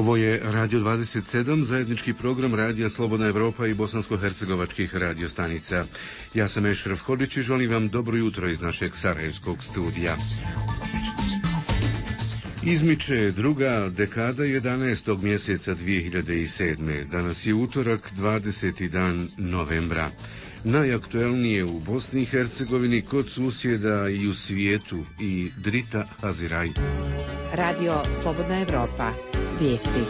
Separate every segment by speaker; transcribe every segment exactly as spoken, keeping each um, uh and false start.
Speaker 1: Ovo je Radio dvadeset sedam, zajednički program Radija Slobodna Evropa i bosansko-hercegovačkih radiostanica. Ja sam Ešref Hodžić i želim vam dobro jutro iz našeg sarajevskog studija. Izmiče druga dekada jedanaestog mjeseca dvije hiljade sedme. Danas je utorak, dvadeseti dan novembra. Najaktuelnije u Bosni i Hercegovini, kod susjeda i u svijetu i Drita Haziraj.
Speaker 2: Radio Slobodna Evropa. Vijesti.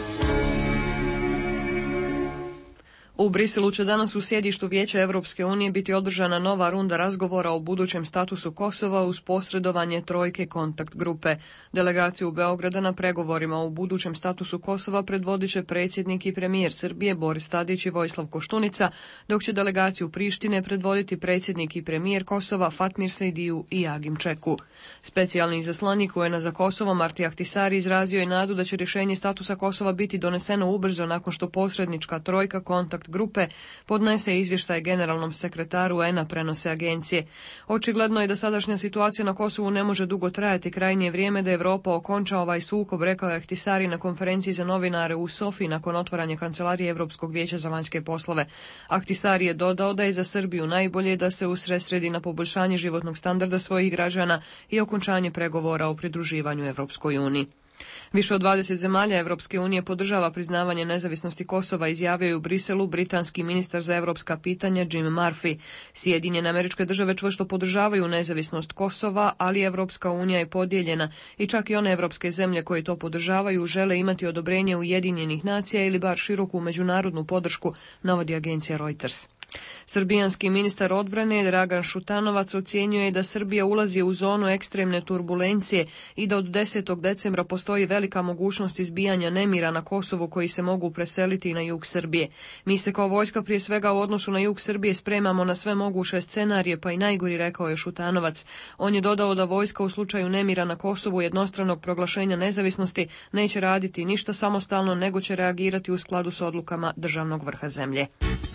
Speaker 3: U Briselu će danas u sjedištu Vijeća Europske unije biti održana nova runda razgovora o budućem statusu Kosova uz posredovanje trojke kontakt grupe. Delegaciju Beograda na pregovorima o budućem statusu Kosova predvodit će predsjednik i premijer Srbije Boris Tadić i Vojislav Koštunica, dok će delegaciju Prištine predvoditi predsjednik i premijer Kosova Fatmir Sejdiju i Agim Čeku. Specijalni izaslanik U N-a za Kosovo Marti Ahtisari izrazio je nadu da će rješenje statusa Kosova biti doneseno ubrzo nakon što posrednička trojka kontakt grupe podnese izvještaj generalnom sekretaru U N-a, prenose agencije. Očigledno je da sadašnja situacija na Kosovu ne može dugo trajati, krajnje je vrijeme da Evropa okonča ovaj sukob, rekao je Ahtisari na konferenciji za novinare u Sofiji nakon otvaranja kancelarije Europskog vijeća za vanjske poslove. Ahtisari je dodao da je za Srbiju najbolje da se usredsredi na poboljšanje životnog standarda svojih građana i okončanje pregovora o pridruživanju Evropskoj uniji. Više od dvadeset zemalja Evropske unije podržava priznavanje nezavisnosti Kosova, izjavio je u Briselu britanski ministar za evropska pitanja Jim Murphy. Sjedinjene Američke Države čvrsto podržavaju nezavisnost Kosova, ali Evropska unija je podijeljena i čak i one evropske zemlje koje to podržavaju žele imati odobrenje Ujedinjenih nacija ili bar široku međunarodnu podršku, navodi agencija Reuters. Srbijanski ministar odbrane Dragan Šutanovac ocjenjuje da Srbija ulazi u zonu ekstremne turbulencije i da od desetog decembra postoji velika mogućnost izbijanja nemira na Kosovu koji se mogu preseliti na jug Srbije. Mi se kao vojska prije svega u odnosu na jug Srbije spremamo na sve moguće scenarije, pa i najgori, rekao je Šutanovac. On je dodao da vojska u slučaju nemira na Kosovu jednostranog proglašenja nezavisnosti neće raditi ništa samostalno, nego će reagirati u skladu s odlukama državnog vrha zemlje.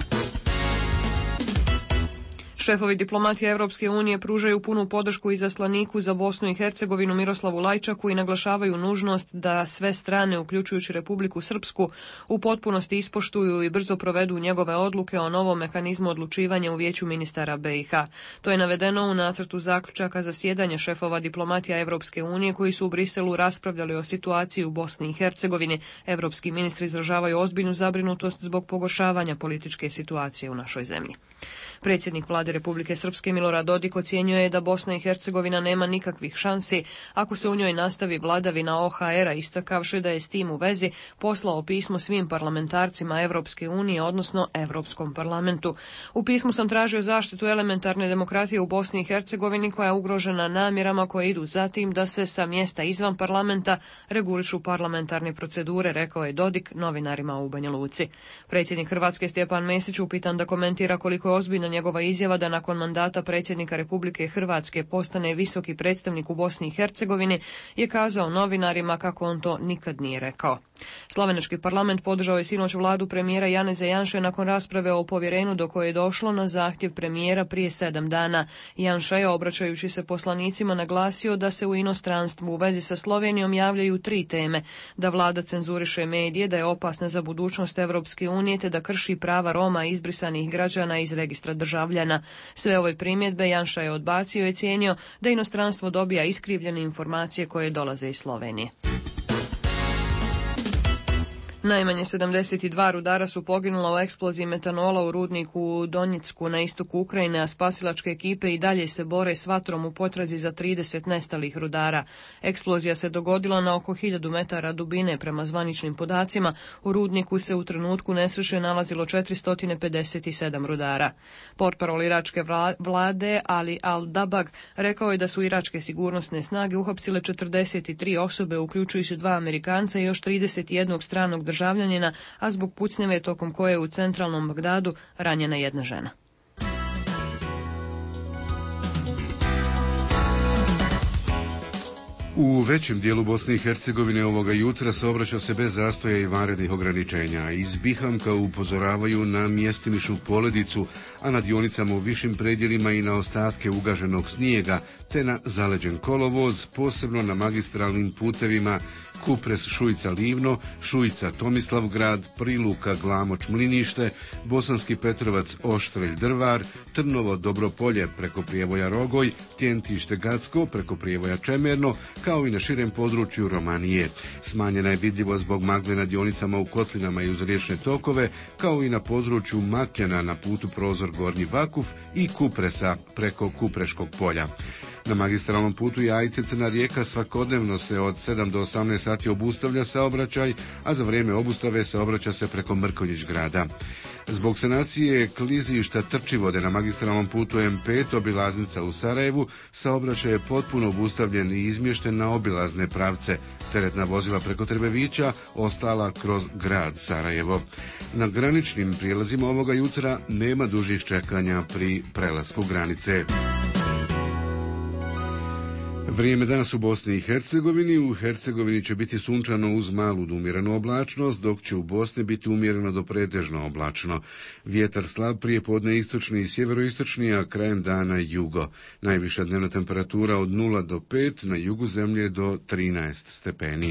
Speaker 3: Šefovi diplomatije Europske unije pružaju punu podršku izaslaniku za Bosnu i Hercegovinu Miroslavu Lajčaku i naglašavaju nužnost da sve strane, uključujući Republiku Srpsku, u potpunosti ispoštuju i brzo provedu njegove odluke o novom mehanizmu odlučivanja u Vijeću ministara B i H. To je navedeno u nacrtu zaključaka zasjedanja šefova diplomatija Europske unije koji su u Briselu raspravljali o situaciji u Bosni i Hercegovini. Europski ministri izražavaju ozbiljnu zabrinutost zbog pogoršavanja političke situacije u našoj zemlji. Predsjednik vlade Republike Srpske Milorad Dodik ocjenjuje da Bosna i Hercegovina nema nikakvih šansi ako se u njoj nastavi vladavina O H R-a, istakavši da je s tim u vezi poslao pismo svim parlamentarcima Evropske unije, odnosno Evropskom parlamentu. U pismu sam tražio zaštitu elementarne demokratije u Bosni i Hercegovini koja je ugrožena namjerama koje idu za tim da se sa mjesta izvan parlamenta regulišu parlamentarne procedure, rekao je Dodik novinarima u Banja Luci. Predsjednik Hrvatske Stjepan Mesić upitan da komentira koliko je ozbiljna njegova izjava da nakon mandata predsjednika Republike Hrvatske postane visoki predstavnik u Bosni i Hercegovini, je kazao novinarima kako on to nikad nije rekao. Slovenački parlament podržao je sinoć vladu premijera Janeza Janše nakon rasprave o povjerenju do koje je došlo na zahtjev premijera prije sedam dana. Janša je, obraćajući se poslanicima, naglasio da se u inostranstvu u vezi sa Slovenijom javljaju tri teme: da vlada cenzuriše medije, da je opasna za budućnost Evropske unije te da krši prava Roma i izbrisanih građana iz registra državljana. Sve ove primjedbe Janša je odbacio i cijenio da inostranstvo dobija iskrivljene informacije koje dolaze iz Slovenije. Najmanje sedamdeset dva rudara su poginula u eksploziji metanola u rudniku u Donjecku na istoku Ukrajine, a spasilačke ekipe i dalje se bore s vatrom u potrazi za trideset nestalih rudara. Eksplozija se dogodila na oko hiljadu metara dubine. Prema zvaničnim podacima, u rudniku se u trenutku nesreće nalazilo četiristo pedeset sedam rudara. Portparol iračke vlade Ali Al-Dabag rekao je da su iračke sigurnosne snage uhapsile četrdeset tri osobe, uključujući dva Amerikanca i još trideset jedan stranog državljanina, a zbog pucnjave tokom koje je u centralnom Bagdadu ranjena jedna žena.
Speaker 1: U većem dijelu Bosne i Hercegovine ovoga jutra saobraćaj se bez zastoja i vanrednih ograničenja. Iz Bihamka upozoravaju na mjestimišu poledicu, a na dionicama u višim predjelima i na ostatke ugaženog snijega, te na zaleđen kolovoz, posebno na magistralnim putevima Kupres Šujica Livno, Šujica Tomislavgrad, Priluka Glamoč Mlinište, Bosanski Petrovac Oštrelj Drvar, Trnovo Dobropolje preko prijevoja Rogoj, Tjentište Gacko preko prijevoja Čemerno, kao i na širem području Romanije. Smanjena je vidljivost zbog magle na dionicama u Kotlinama i uz riječne tokove, kao i na području Makljana na putu Prozor Gornji Vakuf i Kupresa preko Kupreškog polja. Na magistralnom putu Jajce Crna Rijeka svakodnevno se od sedam do osamnaest sati obustavlja saobraćaj, a za vrijeme obustave saobraća se preko Mrkonjić grada. Zbog sanacije klizišta Trčivode na magistralnom putu M pet obilaznica u Sarajevu, saobraćaj je potpuno obustavljen i izmješten na obilazne pravce. Teretna vozila preko Trebevića ostala kroz grad Sarajevo. Na graničnim prijelazima ovoga jutra nema dužih čekanja pri prelasku granice. Vrijeme danas u Bosni i Hercegovini. U Hercegovini će biti sunčano uz malu do umjerenu oblačnost, dok će u Bosni biti umjereno do pretežno oblačno. Vjetar slab, prije podne istočni i sjeveroistočni, a krajem dana jugo. Najviša dnevna temperatura od nula do pet, na jugu zemlje do trinaest stepeni.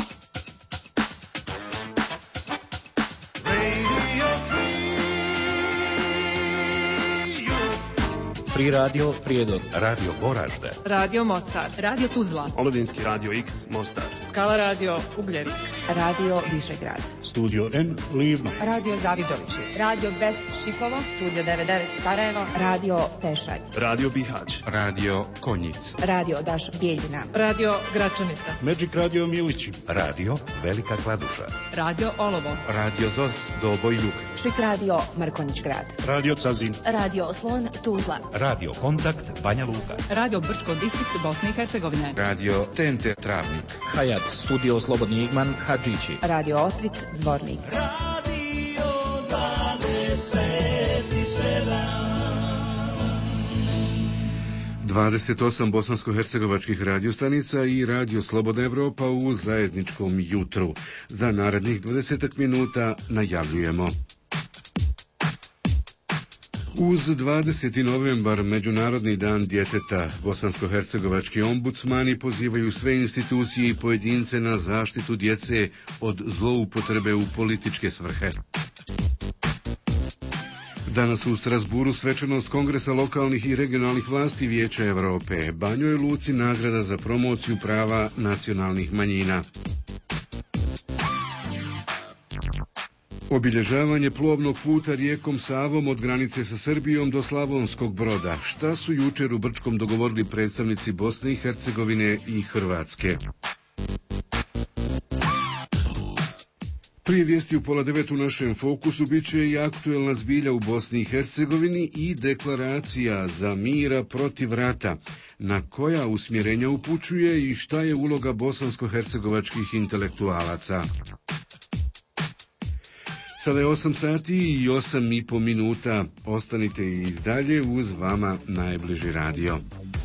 Speaker 4: Pri radio Prijedor, Radio Goražde,
Speaker 5: Radio Mostar, Radio Tuzla,
Speaker 6: Omladinski radio X Mostar,
Speaker 5: Skala radio Ugljevik,
Speaker 2: Radio Višegrad,
Speaker 7: Studio N Livno,
Speaker 2: Radio Zavidovići,
Speaker 8: Radio Best Šipovo, Studio devedeset devet Sarajevo,
Speaker 2: Radio Pešalj,
Speaker 6: Radio Bihać,
Speaker 1: Radio Konjic,
Speaker 2: Radio Daš Bijeljina,
Speaker 5: Radio Gračanica,
Speaker 7: Magic Radio Milići,
Speaker 4: Radio Velika Kladuša,
Speaker 5: Radio Olovo,
Speaker 1: Radio Zos Doboj Jug,
Speaker 2: Šik Radio Mrkonjić grad,
Speaker 7: Radio Cazin,
Speaker 8: Radio Slon Tuzla,
Speaker 4: Radio Kontakt Banja Luka,
Speaker 5: Radio Brčko distrikt Bosne i Hercegovine,
Speaker 1: Radio T N T Travnik,
Speaker 4: Hayat Studio Slobodni Igman Hadžići,
Speaker 2: Radio Osvit Zvornik,
Speaker 9: Radio dvadeset sedam.
Speaker 1: dvadeset osam bosansko-hercegovačkih radiostanica i Radio Slobodna Evropa u zajedničkom jutru. Za narednih dvadeset minuta najavljujemo. Uz dvadeseti novembar, Međunarodni dan djeteta, bosansko-hercegovački ombudsmani pozivaju sve institucije i pojedince na zaštitu djece od zloupotrebe u političke svrhe. Danas u Strasburu svečanost Kongresa lokalnih i regionalnih vlasti Vijeća Europe. Banjoj Luci nagrada za promociju prava nacionalnih manjina. Obilježavanje plovnog puta rijekom Savom od granice sa Srbijom do Slavonskog Broda. Šta su jučer u Brčkom dogovorili predstavnici Bosne i Hercegovine i Hrvatske? Prije vijesti u pola devet u našem fokusu bit će i aktuelna zbilja u Bosni i Hercegovini i deklaracija za mira protiv rata, na koja usmjerenja upućuje i šta je uloga bosansko-hercegovačkih intelektualaca. Sada je osam sati i osam i po minuta. Ostanite i dalje uz vama najbliži radio.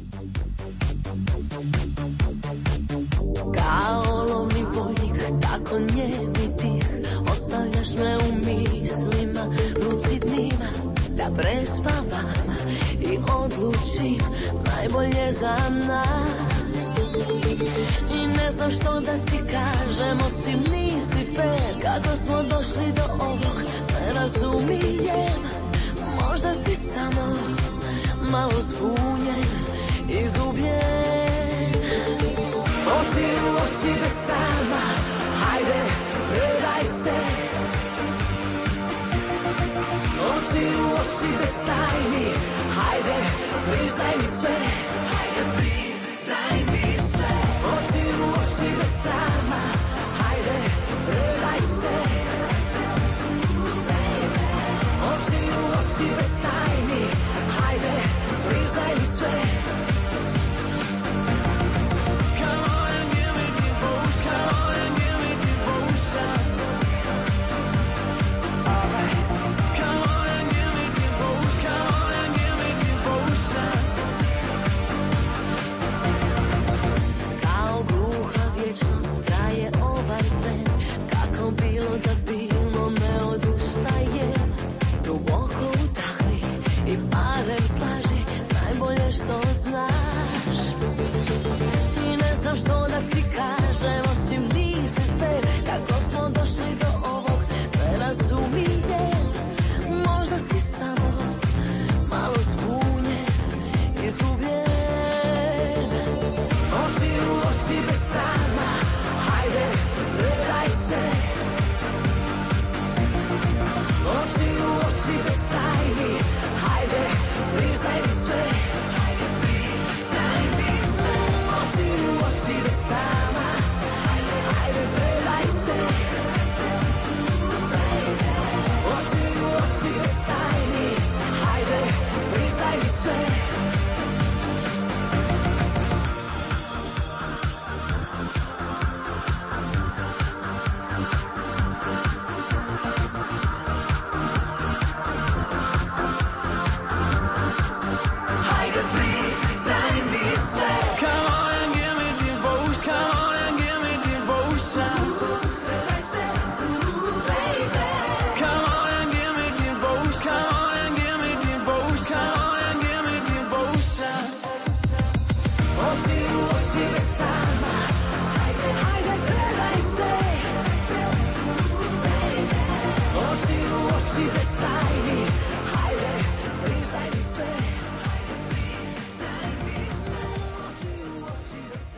Speaker 9: Kao olovni vojnik, tako njem i tih, ostavljaš me u mislima lucidnima, da prespavam i odlučim najbolje za nas. I ne znam što da ti kažem, osim nisi fair, kako smo došli do ovog, ne razumijem. Možda si samo malo zbunjen, izgubljen. Oči u oči bez sama, hajde, predaj se. Oči u oči bez tajni, hajde, priznaj mi sve. Hajde, priznaj mi sve. Oči u oči bez sama, hajde, predaj se. Oči u oči bez tajni, hajde, priznaj mi sve.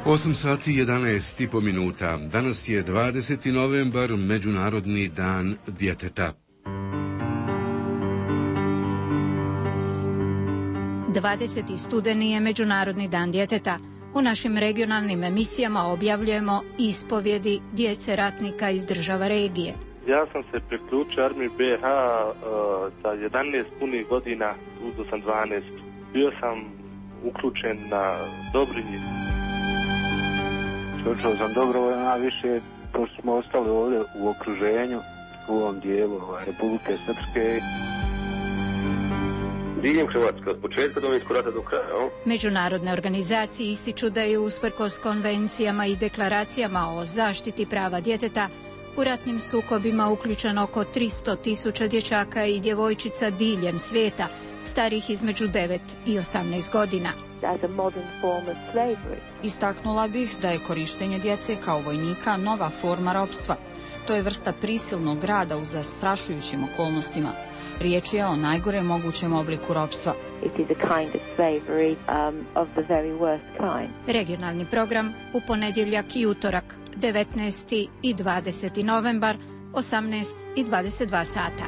Speaker 1: osam sati i jedanaest i po minuta. Danas je dvadeseti novembar, Međunarodni dan djeteta.
Speaker 10: dvadeseti studeni je Međunarodni dan djeteta. U našim regionalnim emisijama objavljujemo ispovjedi djece ratnika iz država regije.
Speaker 11: Ja sam se priključio armiji be ha uh, sa jedanaest punih godina, uzeo sam dvanaest. Bio sam uključen na Dobrinji.
Speaker 12: Počeo sam dobrovoljno, a više pošto smo ostali ovdje u okruženju, u ovom dijelu Republike Srpske.
Speaker 13: Diljem Hrvatske, od početka Domovinskog rata do kraja.
Speaker 10: Međunarodne organizacije ističu da je usprkos konvencijama i deklaracijama o zaštiti prava djeteta u ratnim sukobima uključeno oko tristo tisuća dječaka i djevojčica diljem svijeta, starih između devet i osamnaest godina.
Speaker 5: Istaknula bih da je korištenje djece kao vojnika nova forma ropstva. To je vrsta prisilnog rada u zastrašujućim okolnostima. Riječ je o najgore mogućem obliku ropstva.
Speaker 10: Regionalni program u ponedjeljak i utorak, devetnaesti i dvadeseti novembar, osamnaest i dvadeset dva sata.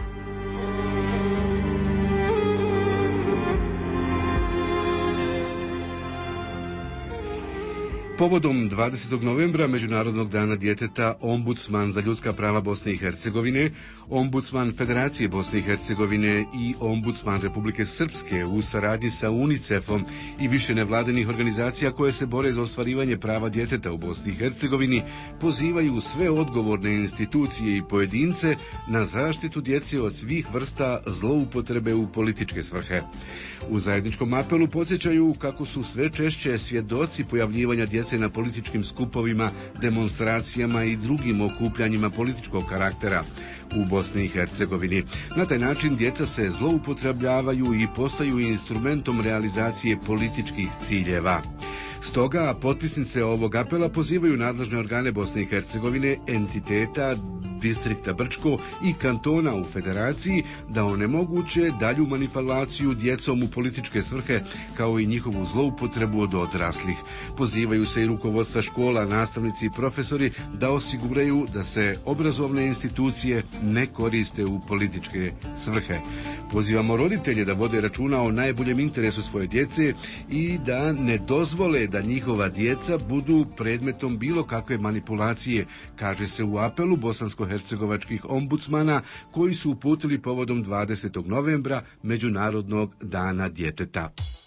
Speaker 1: Povodom dvadesetog novembra, Međunarodnog dana djeteta, ombudsman za ljudska prava Bosne i Hercegovine, ombudsman Federacije Bosne i Hercegovine i ombudsman Republike Srpske u saradnji sa UNICEF-om i više nevladinih organizacija koje se bore za ostvarivanje prava djeteta u Bosni i Hercegovini pozivaju sve odgovorne institucije i pojedince na zaštitu djece od svih vrsta zloupotrebe u političke svrhe. U zajedničkom apelu podsjećaju kako su sve češće svjedoci pojavljivanja djece na političkim skupovima, demonstracijama i drugim okupljanjima političkog karaktera u Bosni i Hercegovini. Na taj način djeca se zloupotrebljavaju i postaju instrumentom realizacije političkih ciljeva. Stoga potpisnice ovog apela pozivaju nadležne organe Bosne i Hercegovine, entiteta, distrikta Brčko i kantona u Federaciji da onemoguće dalju manipulaciju djecom u političke svrhe kao i njihovu zloupotrebu od odraslih. Pozivaju se i rukovodstva škola, nastavnici i profesori da osiguraju da se obrazovne institucije ne koriste u političke svrhe. Pozivamo roditelje da vode računa o najboljem interesu svoje djece i da ne dozvole da njihova djeca budu predmetom bilo kakve manipulacije, kaže se u apelu bosansko-hercegovačkih ombudsmana koji su uputili povodom dvadesetog novembra Međunarodnog dana djeteta.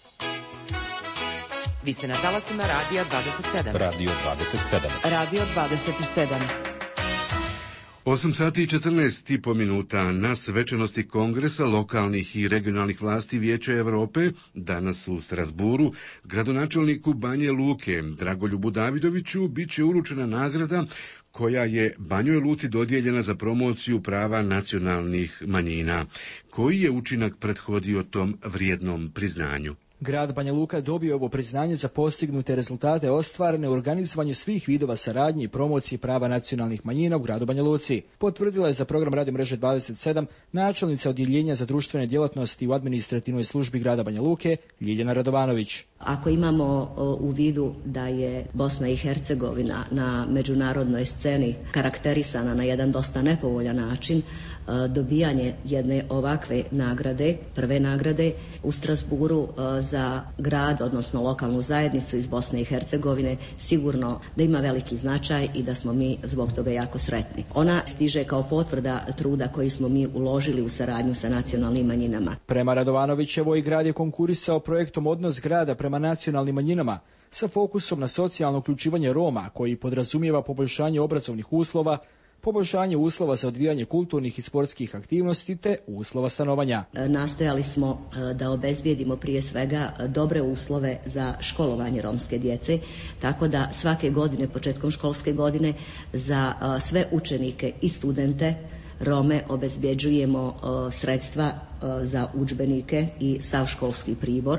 Speaker 14: Vi ste na talasima Radija dvadeset sedam.
Speaker 4: Radio dvadeset sedam.
Speaker 14: Radio dvadeset sedam.
Speaker 1: osam sati i četrnaest i po minuta na svečanosti Kongresa lokalnih i regionalnih vlasti Vijeća Europe, danas u Strasburu, gradonačelniku Banje Luke, Dragoljubu Davidoviću, bit će uručena nagrada koja je Banjoj Luci dodijeljena za promociju prava nacionalnih manjina. Koji je učinak prethodio tom vrijednom priznanju?
Speaker 15: Grad Banja Luka dobio ovo priznanje za postignute rezultate ostvarene u organizovanju svih vidova saradnje i promocije prava nacionalnih manjina u gradu Banja Luci. Potvrdila je za program Radio mreže dvadeset sedam načelnica odjeljenja za društvene djelatnosti u administrativnoj službi grada Banja Luke, Ljiljana Radovanović.
Speaker 16: Ako imamo u vidu da je Bosna i Hercegovina na međunarodnoj sceni karakterisana na jedan dosta nepovoljan način, dobijanje jedne ovakve nagrade, prve nagrade u Strasburu za grad, odnosno lokalnu zajednicu iz Bosne i Hercegovine, sigurno da ima veliki značaj i da smo mi zbog toga jako sretni. Ona stiže kao potvrda truda koji smo mi uložili u saradnju sa nacionalnim manjinama.
Speaker 15: Prema Radovanovićevoj, grad je konkurisao projektom Odnos grada prema nacionalnim manjinama sa fokusom na socijalno uključivanje Roma, koji podrazumijeva poboljšanje obrazovnih uslova, poboljšanje uslova za odvijanje kulturnih i sportskih aktivnosti te uslova stanovanja.
Speaker 16: Nastojali smo da obezbijedimo prije svega dobre uslove za školovanje romske djece, tako da svake godine, početkom školske godine, za sve učenike i studente Rome obezbjeđujemo sredstva za udžbenike i sav školski pribor.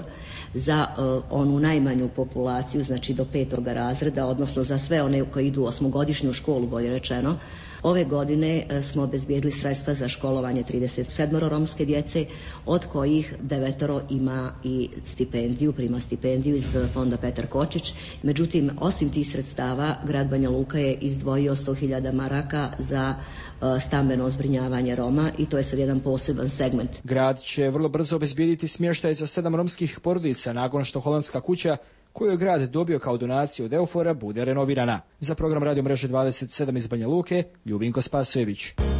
Speaker 16: za uh, onu najmanju populaciju, znači do petoga razreda, odnosno za sve one koji idu u osmogodišnju školu, bolje rečeno. Ove godine smo obezbijedili sredstva za školovanje trideset sedam romske djece, od kojih devetoro ima i stipendiju, prima stipendiju iz fonda Petar Kočić. Međutim, osim tih sredstava, grad Banja Luka je izdvojio sto hiljada maraka za uh, stambeno zbrinjavanje Roma i to je sad jedan poseban segment.
Speaker 15: Grad će vrlo brzo obezbijediti smještaj za sedam romskih porodica nakon što holandska kuća koju je grad dobio kao donaciju od Eufora bude renovirana. Za program Radio mreže dvadeset sedam iz Banja Luke, Ljubinko Spasojević.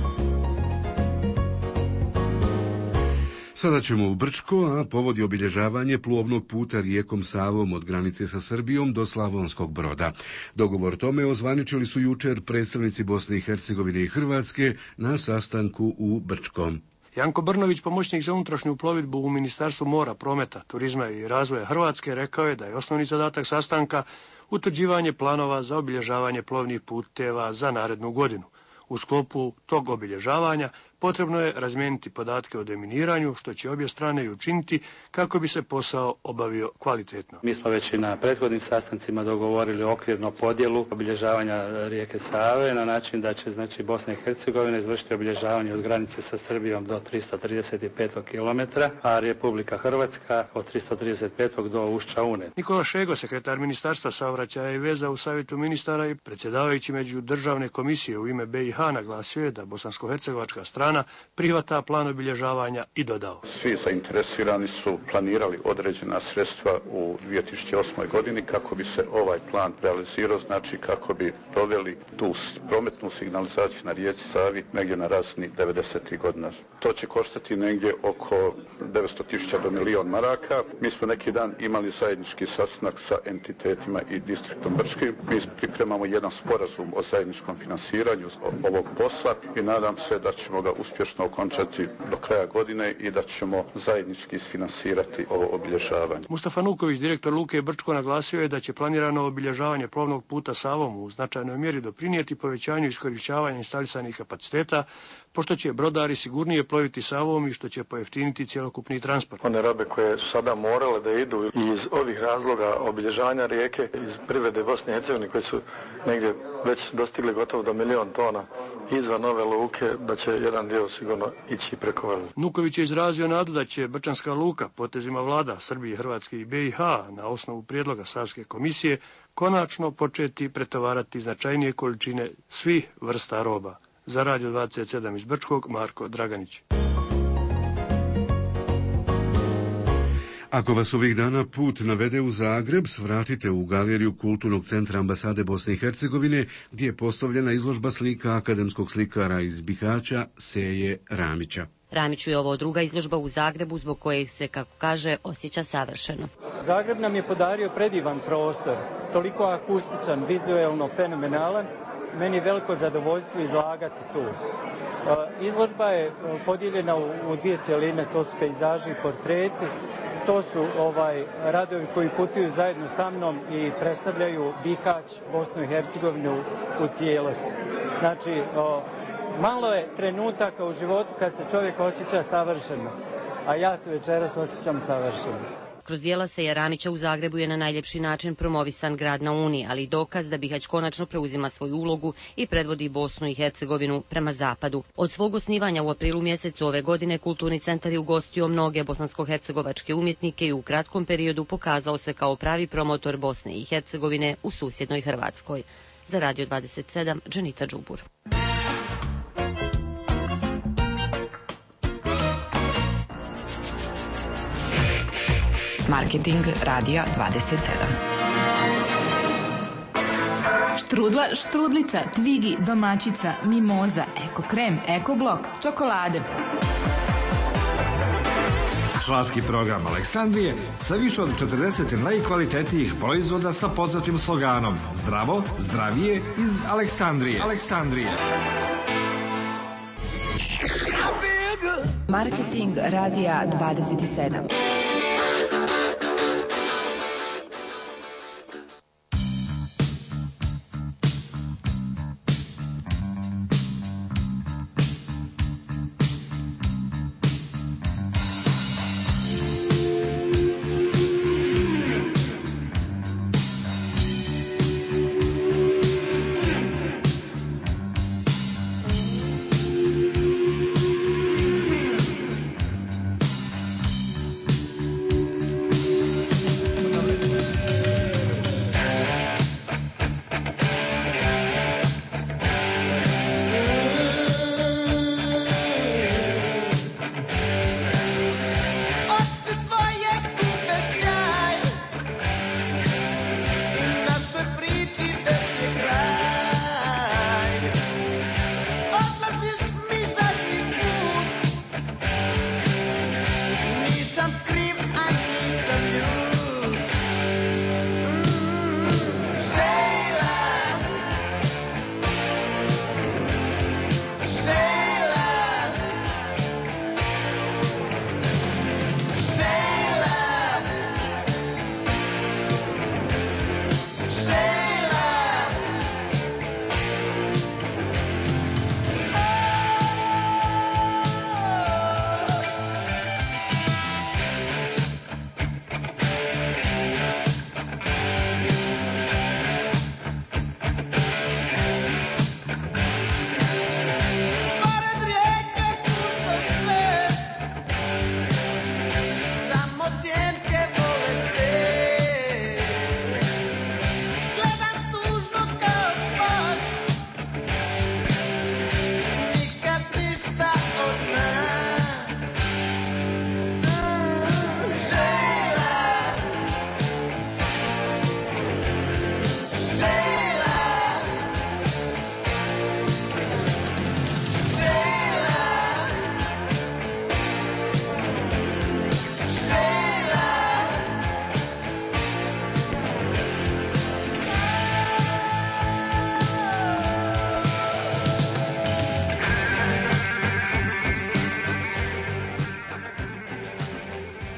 Speaker 1: Sada ćemo u Brčko, a povodi obilježavanje plovnog puta rijekom Savom od granice sa Srbijom do Slavonskog Broda. Dogovor tome ozvaničili su jučer predstavnici Bosne i Hercegovine i Hrvatske na sastanku u Brčkom.
Speaker 17: Janko Brnović, pomoćnik za unutrašnju plovidbu u Ministarstvu mora, prometa, turizma i razvoja Hrvatske, rekao je da je osnovni zadatak sastanka utvrđivanje planova za obilježavanje plovnih puteva za narednu godinu. U sklopu tog obilježavanja potrebno je razmijeniti podatke o deminiranju, što će obje strane i učiniti kako bi se posao obavio kvalitetno.
Speaker 18: Mi smo već i na prethodnim sastancima dogovorili okvirno podjelu obilježavanja rijeke Save na način da će znači Bosna i Hercegovina izvršiti obilježavanje od granice sa Srbijom do tristo trideset pet kilometara, a Republika Hrvatska od tristo trideset pet do ušća Une.
Speaker 17: Nikola Šego, sekretar Ministarstva saobraćaja i veza u Savjetu ministara i predsjedavajući međudržavne komisije u ime B i H, naglasio je da bosansko-hercegovačka strana prihvata plan obilježavanja i dodao.
Speaker 19: Svi zainteresirani su planirali određena sredstva u dvije tisuće osmoj godini kako bi se ovaj plan realizirao, znači kako bi proveli tu prometnu signalizaciju na rijeci Savi negdje na razini devedesetih godina. To će koštati negdje oko devetsto tisuća do milion maraka. Mi smo neki dan imali zajednički sastanak sa entitetima i distriktom Brčkim. Mi pripremamo jedan sporazum o zajedničkom finansiranju ovog posla i nadam se da ćemo ga uspješno okončati do kraja godine i da ćemo zajednički isfinansirati ovo obilježavanje.
Speaker 17: Mustafa Nuković, direktor Luke Brčko, naglasio je da će planirano obilježavanje plovnog puta Savom u značajnoj mjeri doprinijeti povećanju iskorištavanja instalisanih kapaciteta, pošto će brodari sigurnije ploviti Savom i što će pojeftiniti cjelokupni transport.
Speaker 20: One robe koje su sada morale da idu iz ovih razloga obilježavanja rijeke, iz privrede Bosne i Hercegovine, koji su negdje već dostigli gotovo do milion tona izvan ove luke, da će jedan dio sigurno ići preko ove luke.
Speaker 17: Nuković je izrazio nadu da će Brčanska luka potezima vlada Srbije, Hrvatske i B i H na osnovu prijedloga Savske komisije konačno početi pretovarati značajnije količine svih vrsta roba. Za Radio dvadeset sedam iz Brčkog, Marko Draganić.
Speaker 1: Ako vas ovih dana put navede u Zagreb, svratite u galeriju Kulturnog centra ambasade Bosne i Hercegovine, gdje je postavljena izložba slika akademskog slikara iz Bihaća Seje Ramića.
Speaker 21: Ramiću je ovo druga izložba u Zagrebu, zbog koje se, kako kaže, osjeća savršeno.
Speaker 22: Zagreb nam je podario predivan prostor, toliko akustičan, vizuelno fenomenalan. Meni je veliko zadovoljstvo izlagati tu. Izložba je podijeljena u dvije cjeline, to su pejzaži i portreti. To su ovaj radovi koji putuju zajedno sa mnom i predstavljaju Bihać, Bosnu i Hercegovinu u cijelosti. Znači, o, malo je trenutaka u životu kad se čovjek osjeća savršeno, a ja se večeras osjećam savršeno.
Speaker 21: Kroz dijela Seje Ramića u Zagrebu je na najljepši način promovisan grad na Uni, ali i dokaz da Bihać konačno preuzima svoju ulogu i predvodi Bosnu i Hercegovinu prema zapadu. Od svog osnivanja u aprilu mjesecu ove godine Kulturni centar je ugostio mnoge bosansko-hercegovačke umjetnike i u kratkom periodu pokazao se kao pravi promotor Bosne i Hercegovine u susjednoj Hrvatskoj. Za Radio dvadeset sedam, Dženita Đubur.
Speaker 14: Marketing Radija dvadeset sedam.
Speaker 23: Štrudla, štrudlica, tvigi, domaćica, mimoza, eko krem, eko blok, čokolade.
Speaker 24: Slatki program Aleksandrije sa više od četrdeset najkvalitetnijih proizvoda sa poznatim sloganom Zdravo, zdravije iz Aleksandrije. Aleksandrije.
Speaker 2: Marketing Radija dvadeset sedam.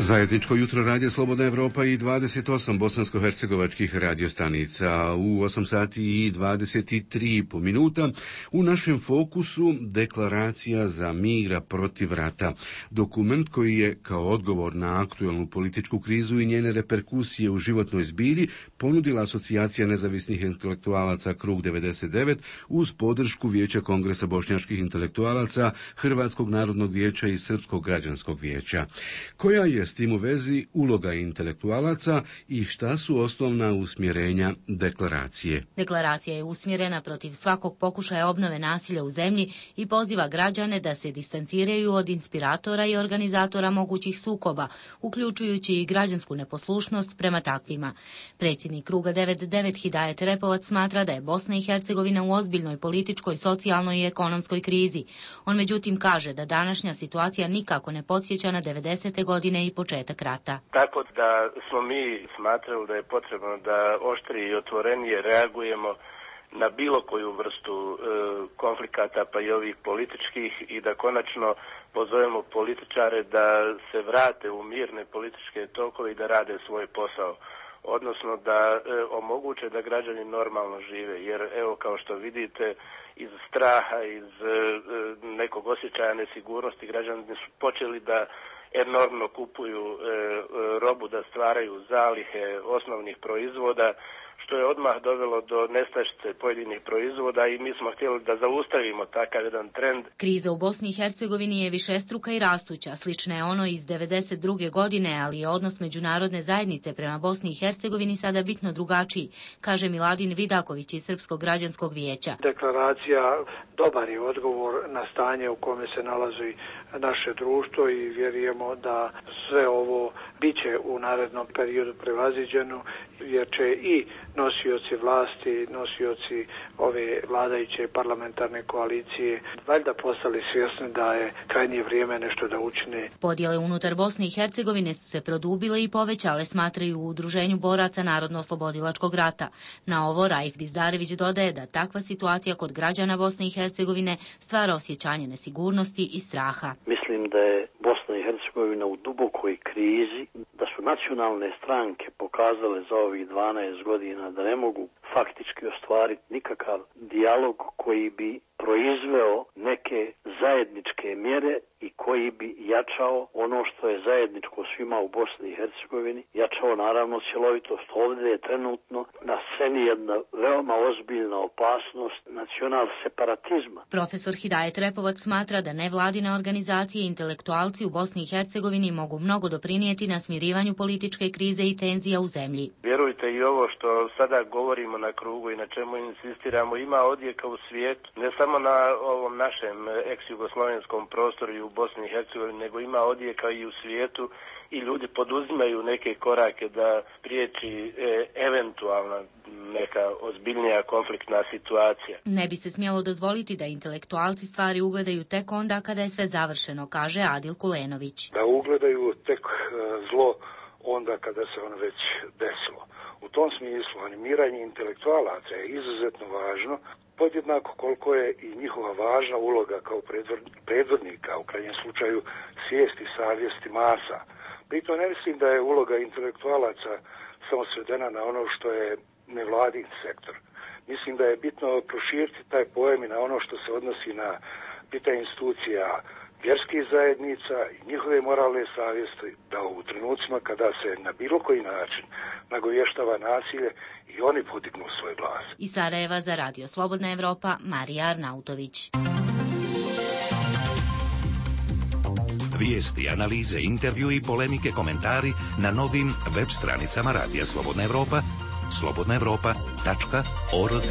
Speaker 1: Zajedničko jutro radija Slobodna Evropa i dvadeset osam bosansko-hercegovačkih radiostanica u osam sati i dvadeset tri po minuta. U našem fokusu deklaracija za mira protiv rata. Dokument koji je kao odgovor na aktuelnu političku krizu i njene reperkusije u životnoj zbilji ponudila Asocijacija nezavisnih intelektualaca Krug devedeset devet uz podršku Vijeća Kongresa bošnjačkih intelektualaca, Hrvatskog narodnog vijeća i Srpskog građanskog vijeća. Koja je s tim u vezi uloga intelektualaca i šta su osnovna usmjerenja deklaracije?
Speaker 3: Deklaracija je usmjerena protiv svakog pokušaja obnove nasilja u zemlji i poziva građane da se distanciraju od inspiratora i organizatora mogućih sukoba, uključujući i građansku neposlušnost prema takvima. Predsjednik Kruga devedeset devet Hidajet Repovac smatra da je Bosna i Hercegovina u ozbiljnoj političkoj, socijalnoj i ekonomskoj krizi. On međutim kaže da današnja situacija nikako ne podsjeća na devedesete godine i početak rata.
Speaker 6: Tako da smo mi smatrali da je potrebno da oštrije i otvorenije reagujemo na bilo koju vrstu e, konflikata, pa i ovih političkih, i da konačno pozovemo političare da se vrate u mirne političke tokove i da rade svoj posao. Odnosno da e, omoguće da građani normalno žive, jer evo kao što vidite iz straha, iz e, nekog osjećaja nesigurnosti građani su počeli da enormno kupuju e, robu, da stvaraju zalihe osnovnih proizvoda, što je odmah dovelo do nestašice pojedinih proizvoda i mi smo htjeli da zaustavimo takav jedan trend.
Speaker 3: Kriza u Bosni i Hercegovini je višestruka i rastuća, slična je ono iz devedeset druge godine, ali je odnos međunarodne zajednice prema Bosni i Hercegovini sada bitno drugačiji, kaže Miladin Vidaković iz Srpskog građanskog vijeća.
Speaker 7: Deklaracija dobar je odgovor na stanje u kome se nalazi naše društvo i vjerujemo da sve ovo biće u narednom periodu prevaziđeno, jer će i nosioci vlasti, nosioci ove vladajuće parlamentarne koalicije valjda postali svjesni da je krajnje vrijeme nešto da učine.
Speaker 3: Podjele unutar Bosne i Hercegovine su se produbile i povećale, smatraju u Udruženju boraca Narodno-oslobodilačkog rata. Na ovo Raif Dizdarević dodaje da takva situacija kod građana Bosne i Hercegovine stvara osjećanje nesigurnosti i straha.
Speaker 8: Mislim da je Bosna i Hercegovina u dubokoj krizi, da su nacionalne stranke pokazale za ovih dvanaest godina da ne mogu faktički ostvariti nikakav dijalog koji bi proizveo neke zajedničke mjere i koji bi jačao ono što je zajedničko svima u Bosni i Hercegovini, jačao naravno cjelovitost. Ovdje je trenutno na sceni jedna veoma ozbiljna opasnost nacional separatizma.
Speaker 3: Profesor Hidajet Repovac smatra da nevladine organizacije i intelektualci u Bosni i Hercegovini mogu mnogo doprinijeti na smirivanju političke krize i tenzija u zemlji.
Speaker 6: Vjerujte, i ovo što sada govorimo na krugu i na čemu insistiramo ima odjeka u svijetu, ne samo na ovom našem ex-jugoslovenskom prostoru i u Bosni i Hercegovini, nego ima odjeka i u svijetu i ljudi poduzimaju neke korake da spriječi e, eventualna neka ozbiljnija konfliktna situacija.
Speaker 3: Ne bi se smjelo dozvoliti da intelektualci stvari ugledaju tek onda kada je sve završeno, kaže Adil Kulenović.
Speaker 25: Da ugledaju tek zlo onda kada se ono već desilo. U tom smislu animiranje intelektualaca je izuzetno važno, podjednako koliko je i njihova važna uloga kao predvodnika, u krajnjem slučaju svijesti, savjesti masa. Pritom ne mislim da je uloga intelektualaca samo svedena na ono što je nevladin sektor. Mislim da je bitno proširiti taj pojam i na ono što se odnosi na pitanje institucija vjerskih zajednica i njihove moralne savjesti, da u trenucima kada se na bilo koji način nagovještava nasilje i oni podignu svoj glas.
Speaker 3: Iz Sarajeva za Radio Slobodna Evropa, Marija Arnautović.
Speaker 26: Vijesti, analize, intervju i polemike, komentari na novim web stranicama Radija Slobodna Evropa, slobodna evropa tačka org.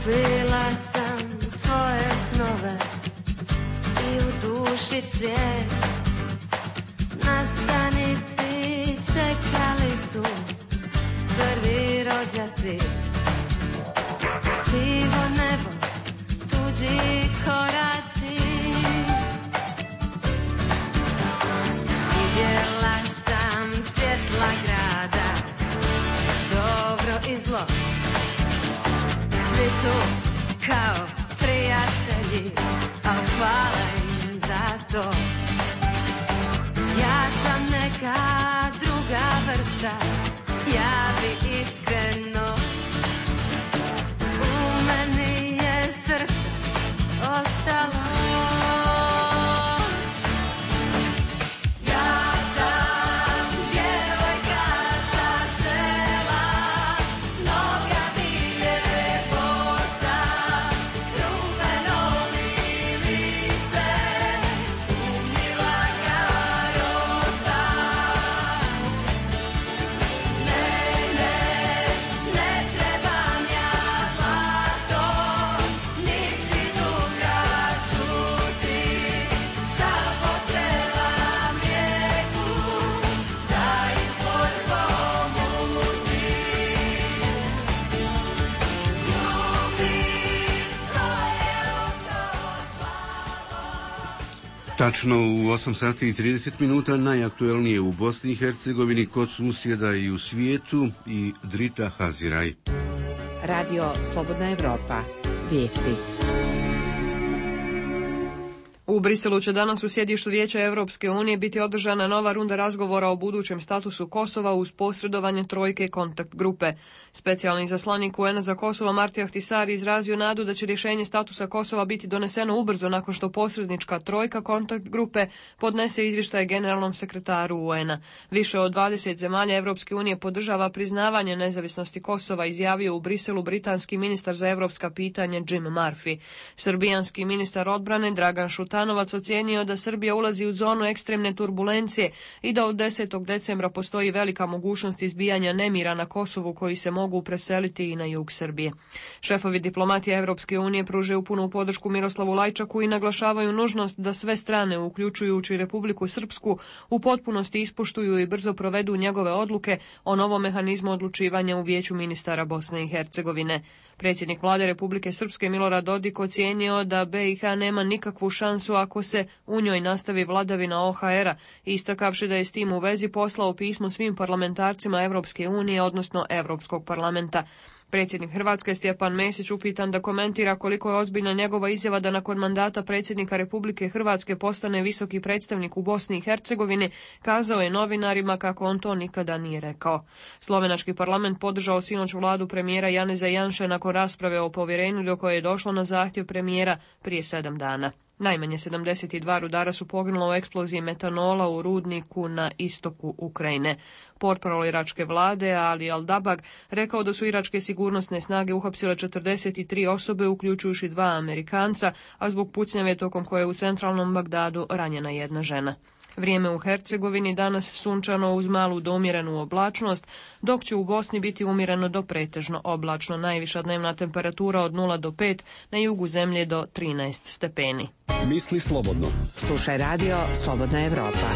Speaker 5: Kupila sam svoje snove i u duši cvijet. Na stanici čekali su prvi rođaci. Sivo nebo, tuđi koraci. Vidjela sam svjetla grada, dobro i zlo. Svi su kao prijatelji, al hvala im za to. Ja sam neka druga vrsta, ja bi iskreno. U meni je srce ostalo.
Speaker 1: Tačno u osam sati i trideset minuta najaktuelnije u Bosni i Hercegovini, kod susjeda i u svijetu, i Drita Haziraj.
Speaker 14: Radio Slobodna Evropa. Vijesti.
Speaker 9: U Briselu će danas u sjedištu Vijeća Europske unije biti održana nova runda razgovora o budućem statusu Kosova uz posredovanje trojke kontakt grupe. Specijalni izaslanik U N-a za Kosovo Marti Ahtisari izrazio nadu da će rješenje statusa Kosova biti doneseno ubrzo nakon što posrednička trojka kontakt grupe podnese izvještaj generalnom sekretaru U N-a. Više od dvadeset zemalja Europske unije podržava priznavanje nezavisnosti Kosova, izjavio u Briselu britanski ministar za europska pitanja Jim Murphy. Srbijanski ministar odbrane Dragan Šutanovac ocijenio da Srbija ulazi u zonu ekstremne turbulencije i da od desetog decembra postoji velika mogućnost izbijanja nemira na Kosovu koji se mogu preseliti i na jug Srbije. Šefovi diplomatije Europske unije pružaju punu podršku Miroslavu Lajčaku i naglašavaju nužnost da sve strane, uključujući Republiku Srpsku, u potpunosti ispoštuju i brzo provedu njegove odluke o novom mehanizmu odlučivanja u Vijeću ministara Bosne i Hercegovine. Predsjednik vlade Republike Srpske Milorad Dodik ocijenio da B i H nema nikakvu šansu ako se u njoj nastavi vladavina O H R-a, istakavši da je s tim u vezi poslao pismo svim parlamentarcima Europske unije, odnosno Europskog parlamenta. Predsjednik Hrvatske Stjepan Mesić upitan da komentira koliko je ozbiljna njegova izjava da nakon mandata predsjednika Republike Hrvatske postane visoki predstavnik u Bosni i Hercegovini, kazao je novinarima kako on to nikada nije rekao. Slovenački parlament podržao sinoć vladu premijera Janeza Janše nakon rasprave o povjerenju do koje je došlo na zahtjev premijera prije sedam dana. Najmanje sedamdeset dva rudara su poginula u eksploziji metanola u rudniku na istoku Ukrajine. Portparol iračke vlade Ali Al-Dabag rekao da su iračke sigurnosne snage uhapsile četrdeset tri osobe, uključujući dva Amerikanca, a zbog pucnjave tokom koje je u centralnom Bagdadu ranjena jedna žena. Vrijeme u Hercegovini danas sunčano uz malu do umjerenu oblačnost, dok će u Bosni biti umjereno do pretežno oblačno. Najviša dnevna temperatura od nula do pet, na jugu zemlje do trinaest stepeni.
Speaker 14: Misli slobodno. Slušaj radio Slobodna Evropa.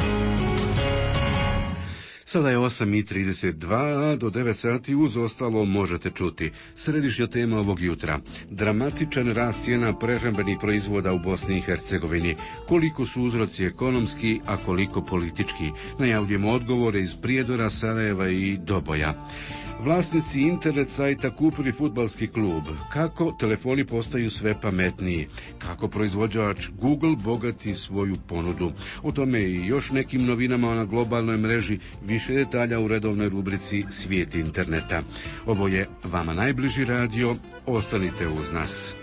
Speaker 1: Sada je osam i trideset dva, do devet sati uz ostalo možete čuti. Središnja tema ovog jutra. Dramatičan rast cijena prehrambenih proizvoda u Bosni i Hercegovini. Koliko su uzroci ekonomski, a koliko politički. Najavljujemo odgovore iz Prijedora, Sarajeva i Doboja. Vlasnici internet sajta kupili fudbalski klub. Kako telefoni postaju sve pametniji? Kako proizvođač Google bogati svoju ponudu? O tome i još nekim novinama na globalnoj mreži, više detalja u redovnoj rubrici Svijet interneta. Ovo je vama najbliži radio, ostanite uz nas.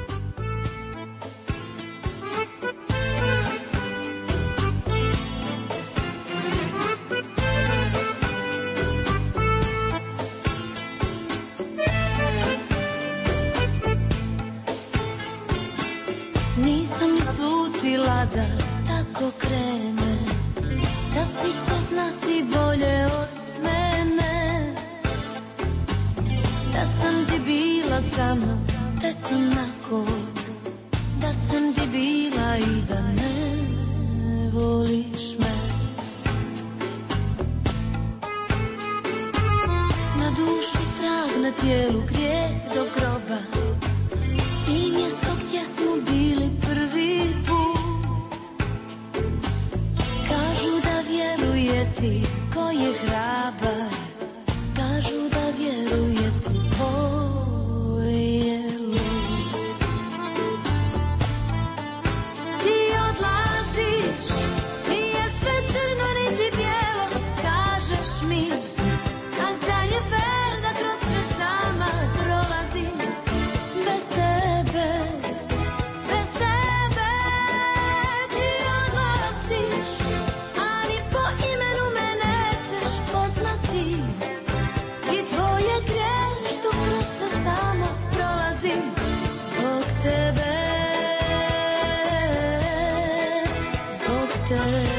Speaker 5: Da tako krene, da svi će znati bolje od mene, da sam ti bila sa mnom tek onako da sam ti bila i da ne voliš me. Na duši trag, na tijelu grijeh do groba i mjesto gdje smo bili prvi put. Kažu da vjeruje ti ko je hrabar, kažu da vjeruje ti ko je lud. Ti odlaziš, nije sve crno niti bijelo, kažeš mi, a zar je fer da kroz sve sama prolazim bez tebe, bez tebe. Ti odlaziš, ali po imenu me nećeš poznati i tvoje grijeh što kroz sve sama prolazim zbog tebe, zbog tebe.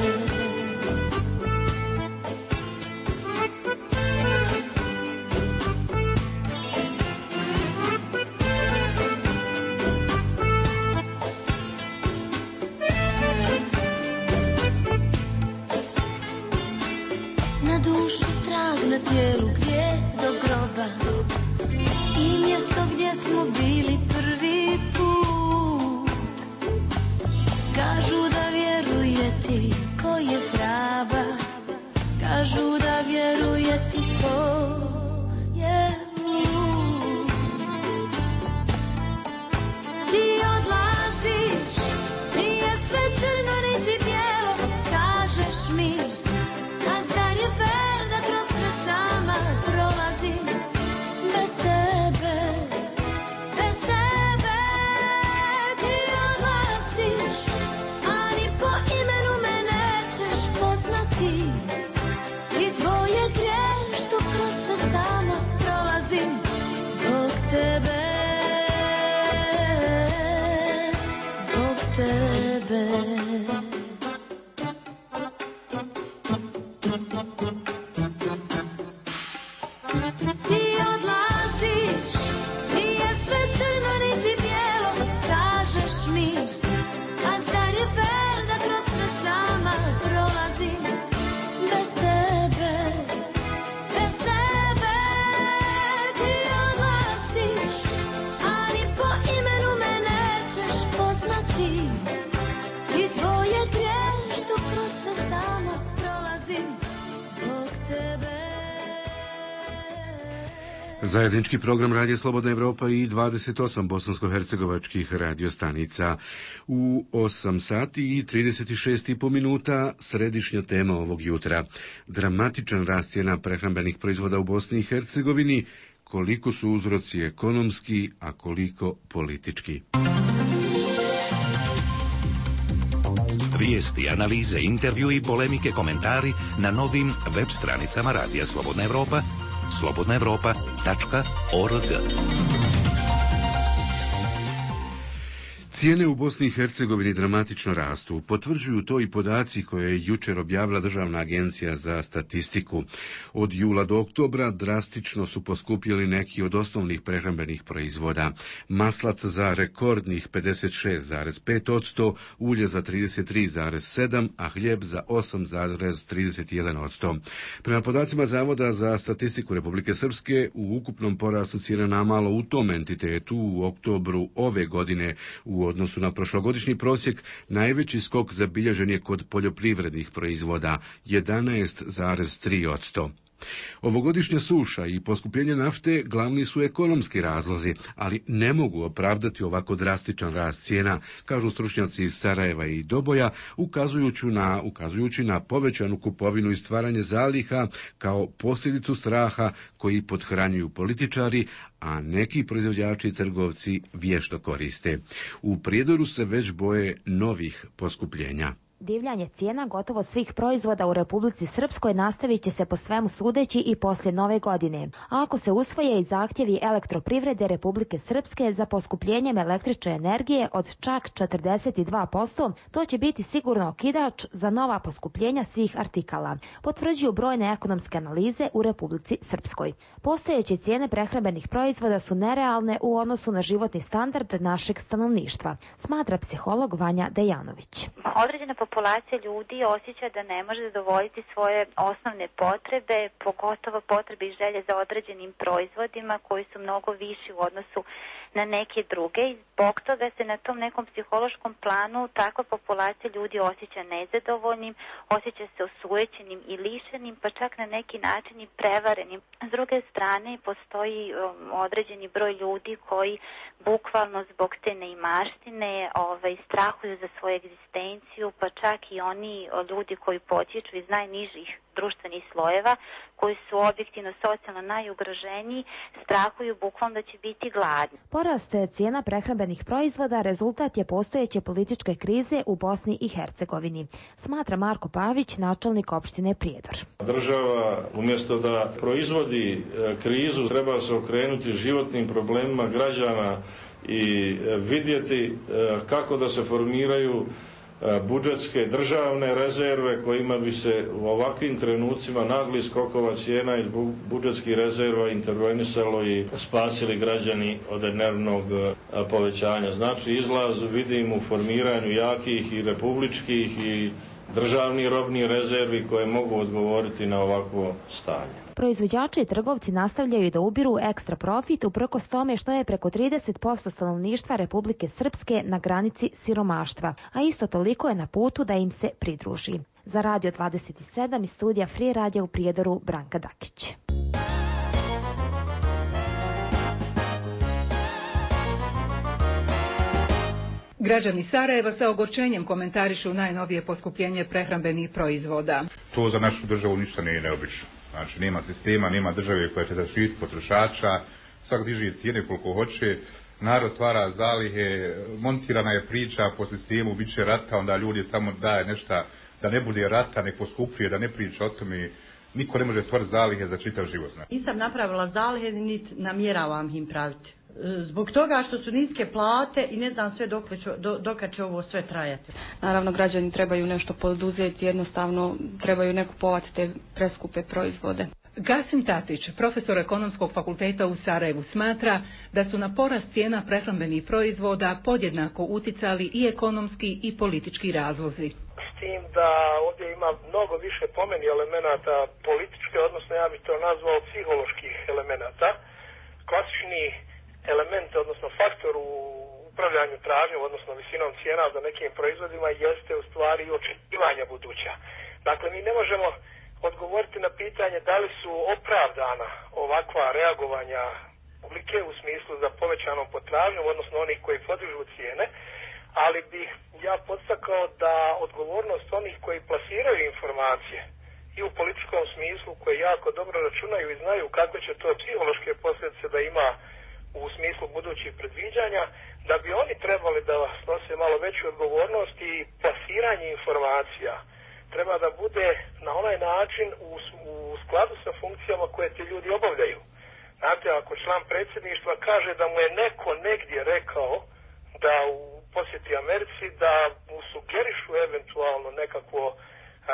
Speaker 5: Na duši trag, na tijelu grijeh do groba i mjesto gdje smo bili prvi put. Kažu da vjeruje ti ko je hrabar, kažu da vjeruje ti ko je lud. Ti odlaziš, nije sve crno niti bijelo, kažeš mi, a zar je fer da kroz sve sama prolazim bez tebe, bez tebe. Ti odlaziš, ali po imenu me nećeš poznati i tvoje grijeh što kroz sve sama prolazim zbog tebe, zbog tebe. Ti odlaziš, nije sve crno niti bijelo, kažeš mi, a zar je fer da kroz sve sama prolazim bez tebe, bez tebe. Ti odlaziš, ali po imenu me nećeš poznati i tvoje grijeh što kroz sve sama prolazim zbog tebe.
Speaker 1: Zajednički program Radija Slobodna Evropa i dvadeset osam bosansko-hercegovačkih radiostanica. U osam sati i trideset šest i po minuta središnja tema ovog jutra. Dramatičan rast cijena prehrambenih proizvoda u Bosni i Hercegovini, koliko su uzroci ekonomski, a koliko politički.
Speaker 26: Vijesti, analize, intervju i polemike, komentari na novim web stranicama Radija Slobodna Evropa, slobodna evropa tačka org.
Speaker 1: Cijene u Bosni i Hercegovini dramatično rastu. Potvrđuju to i podaci koje je jučer objavila Državna agencija za statistiku. Od jula do oktobra drastično su poskupjeli neki od osnovnih prehrambenih proizvoda. Maslac za rekordnih pedeset šest zarez pet posto, ulje za trideset tri zarez sedam posto, a hljeb za osam zarez trideset jedan posto. Prema podacima Zavoda za statistiku Republike Srpske, u ukupnom porastu cijena namalo u tom entitetu u oktobru ove godine u odnosu na prošlogodišnji prosjek, najveći skok zabilježen je kod poljoprivrednih proizvoda, jedanaest zarez tri posto. Ovogodišnja suša i poskupljenje nafte glavni su ekonomski razlozi, ali ne mogu opravdati ovako drastičan rast cijena, kažu stručnjaci iz Sarajeva i Doboja, ukazujući na, ukazujući na povećanu kupovinu i stvaranje zaliha kao posljedicu straha koji pothranjuju političari, a neki proizvođači i trgovci vješto koriste. U prijedoru se već boje novih poskupljenja.
Speaker 4: Divljanje cijena gotovo svih proizvoda u Republici Srpskoj nastavit će se po svemu sudeći i poslije nove godine. A ako se usvoje i zahtjevi elektroprivrede Republike Srpske za poskupljenjem električne energije od čak četrdeset dva posto, to će biti sigurno okidač za nova poskupljenja svih artikala, potvrđuju brojne ekonomske analize u Republici Srpskoj. Postojeće cijene prehrambenih proizvoda su nerealne u odnosu na životni standard našeg stanovništva, smatra psiholog Vanja Dejanović.
Speaker 10: Određena populacija ljudi osjeća da ne može zadovoljiti svoje osnovne potrebe, pogotovo potrebe i želje za određenim proizvodima koji su mnogo viši u odnosu na neke druge i zbog toga se na tom nekom psihološkom planu takva populacija ljudi osjeća nezadovoljnim, osjeća se osujećenim i lišenim, pa čak na neki način i prevarenim. S druge strane postoji um, određeni broj ljudi koji bukvalno zbog te neimaštine ovaj, strahuju za svoju egzistenciju, pa čak i oni ljudi koji potječu iz najnižih društvenih slojeva, koji su objektivno socijalno najugroženiji, strahuju bukvalno da će biti gladni.
Speaker 4: Porast cijena prehrambenih proizvoda rezultat je postojeće političke krize u Bosni i Hercegovini, smatra Marko Pavić, načelnik opštine Prijedor.
Speaker 11: Država umjesto da proizvodi krizu treba se okrenuti životnim problemima građana i vidjeti kako da se formiraju budžetske državne rezerve kojima bi se u ovakvim trenucima naglih skokova cijena iz budžetskih rezerva intervenisalo i spasili građani od enormnog povećanja. Znači izlaz vidim u formiranju jakih i republičkih i državnih robnih rezervi koje mogu odgovoriti na ovakvo stanje.
Speaker 4: Proizvođači i trgovci nastavljaju da ubiru ekstra profit uprkos tome što je preko trideset posto stanovništva Republike Srpske na granici siromaštva, a isto toliko je na putu da im se pridruži. Za Radio dvadeset sedam iz studija Free Radio u Prijedoru, Branka Dakić.
Speaker 12: Građani Sarajeva sa ogorčenjem komentarišu najnovije poskupljenje prehrambenih proizvoda.
Speaker 13: To za našu državu ništa nije neobično. Znači, nema sistema, nema države koja će zaštiti potrošača, svak diže cijene koliko hoće, narod stvara zalihe, montirana je priča po sistemu, bit će rata, onda ljudi samo daje nešto da ne bude rata, ne poskupljuje, da ne priča o tome. Niko ne može stvoriti zalihe za čitav život.
Speaker 16: Nisam napravila zalihe, niti namjeravam im praviti. Zbog toga što su niske plate i ne znam sve dok, do, dok će ovo sve trajati.
Speaker 27: Naravno, građani trebaju nešto poduzeti, jednostavno trebaju ne kupovati te preskupe proizvode.
Speaker 12: Gasim Tatić, profesor ekonomskog fakulteta u Sarajevu, smatra da su na porast cijena prehrambenih proizvoda podjednako uticali i ekonomski i politički razlozi.
Speaker 28: S tim da ovdje ima mnogo više po meni elemenata političke, odnosno ja bih to nazvao psiholoških elemenata. Klasični element, odnosno faktor u upravljanju tražnjom, odnosno visinom cijena za nekim proizvodima jeste u stvari i očekivanja buduća. Dakle, mi ne možemo odgovoriti na pitanje da li su opravdana ovakva reagovanja publike u smislu za povećanom potražnjom, odnosno onih koji podižu cijene, ali bih ja podstakao da odgovornost onih koji plasiraju informacije i u političkom smislu, koji jako dobro računaju i znaju kakve će to psihološke posljedice da ima u smislu budućih predviđanja, da bi oni trebali da snose malo veću odgovornost i plasiranje informacija treba da bude na onaj način u, u skladu sa funkcijama koje ti ljudi obavljaju. Znate, ako član predsjedništva kaže da mu je neko negdje rekao da u posjeti Americi, da mu sugerišu eventualno nekakvo a,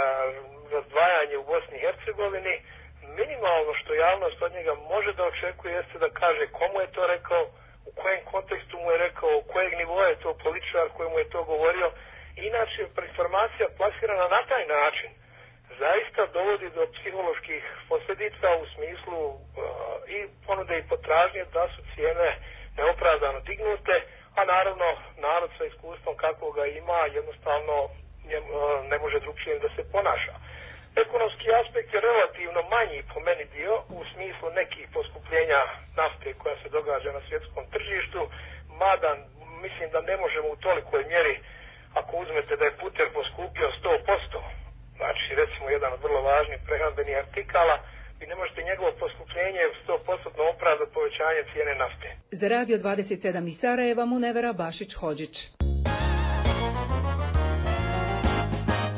Speaker 28: razdvajanje u Bosni i Hercegovini, minimalno što javnost od njega može da očekuje jeste da kaže komu je to rekao, u kojem kontekstu mu je rekao, u kojeg nivoa je to političar koji mu je to govorio. Inače, informacija plasirana na taj način zaista dovodi do psiholoških posljedica u smislu uh, i ponude i potražnje da su cijene neopravdano dignute, a naravno narod sa iskustvom kakvog ga ima jednostavno ne, uh, ne može drugčije da se ponaša. Ekonomski aspekt je relativno manji po meni dio u smislu nekih poskupljenja nafte koja se događa na svjetskom tržištu, mada mislim da ne možemo u tolikoj mjeri, ako uzmete da je puter poskupio sto posto, znači recimo jedan od vrlo važnih prehrambenih artikala, vi ne možete njegovo poskupljenje sto posto opravdati povećanje cijene nafte.
Speaker 12: Za Radio dvadeset sedam iz Sarajeva Munevera Bašić-Hodžić.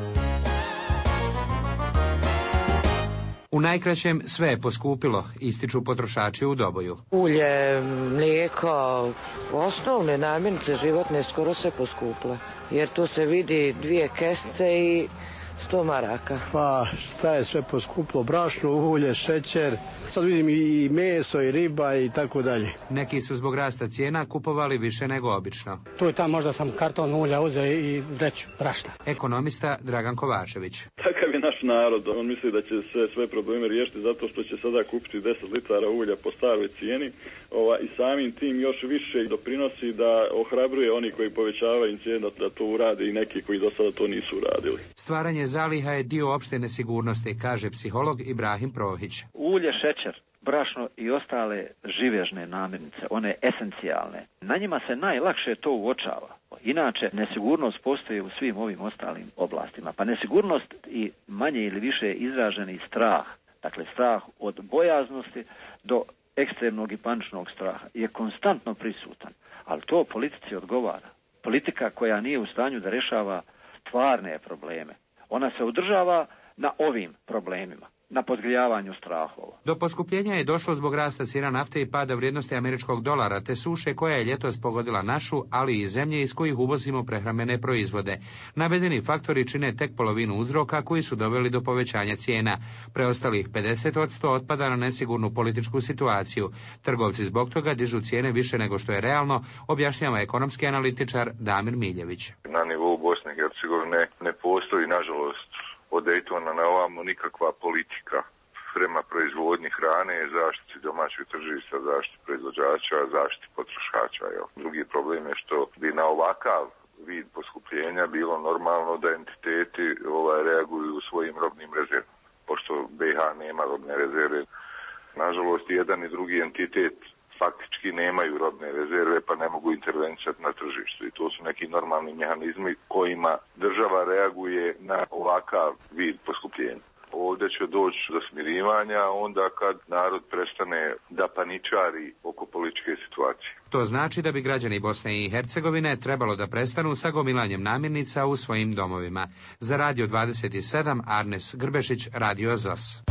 Speaker 15: najkraćem sve je poskupilo, ističu potrošači u Doboju.
Speaker 17: Ulje, mlijeko, osnovne namirnice životne skoro se poskupile, jer tu se vidi dvije kesice i sto maraka.
Speaker 18: Pa šta je sve poskuplo, brašno, ulje, šećer, sad vidim i meso i riba i tako dalje.
Speaker 15: Neki su zbog rasta cijena kupovali više nego obično.
Speaker 18: Tu i tam možda sam karton ulja uzeo i vreću brašna.
Speaker 15: Ekonomista Dragan Kovačević.
Speaker 19: Takav je naš narod, on misli da će sve, sve probleme riješiti zato što će sada kupiti deset litara ulja po staroj cijeni ova, i samim tim još više doprinosi da ohrabruje oni koji povećavaju cijenu da to urade i neki koji do sada to nisu uradili.
Speaker 15: Stvaranje zaliha je dio opšte nesigurnosti, kaže psiholog Ibrahim Prohić.
Speaker 20: Ulje, šećer, brašno i ostale živežne namirnice, one esencijalne, na njima se najlakše to uočava. Inače, nesigurnost postoji u svim ovim ostalim oblastima. Pa nesigurnost i manje ili više izraženi strah, dakle strah od bojaznosti do ekstremnog i paničnog straha je konstantno prisutan, ali to politici odgovara. Politika koja nije u stanju da rješava stvarne probleme, ona se održava na ovim problemima, na podgrijavanju strahova.
Speaker 15: Do poskupljenja je došlo zbog rasta cijena nafte i pada vrijednosti američkog dolara, te suše koja je ljetos pogodila našu, ali i zemlje iz kojih uvozimo prehrambene proizvode. Navedeni faktori čine tek polovinu uzroka koji su doveli do povećanja cijena. Preostalih pedeset posto otpada na nesigurnu političku situaciju. Trgovci zbog toga dižu cijene više nego što je realno, objašnjava ekonomski analitičar Damir Miljević.
Speaker 21: Na nivou Bosne i Hercegovine ne postoji, nažalost, od Daytona na ovamo nikakva politika prema proizvodnji hrane, zaštiti domaćeg tržišta, zaštiti proizvođača, zaštiti potrošača. Jel? Drugi problem je što bi na ovakav vid poskupljenja bilo normalno da entiteti ovaj, reaguju u svojim robnim rezervama. Pošto B iH nema robne rezerve, nažalost jedan i drugi entitet faktički nemaju robne rezerve pa ne mogu intervencati na tržištu i to su neki normalni mehanizmi kojima država reaguje na ovakav vid poskupljenja. Ovdje će doći do smirivanja onda kad narod prestane da paničari oko političke situacije.
Speaker 15: To znači da bi građani Bosne i Hercegovine trebalo da prestanu sa gomilanjem namirnica u svojim domovima. Za Radio dvadeset sedam Arnes Grbešić, Radio Z A S.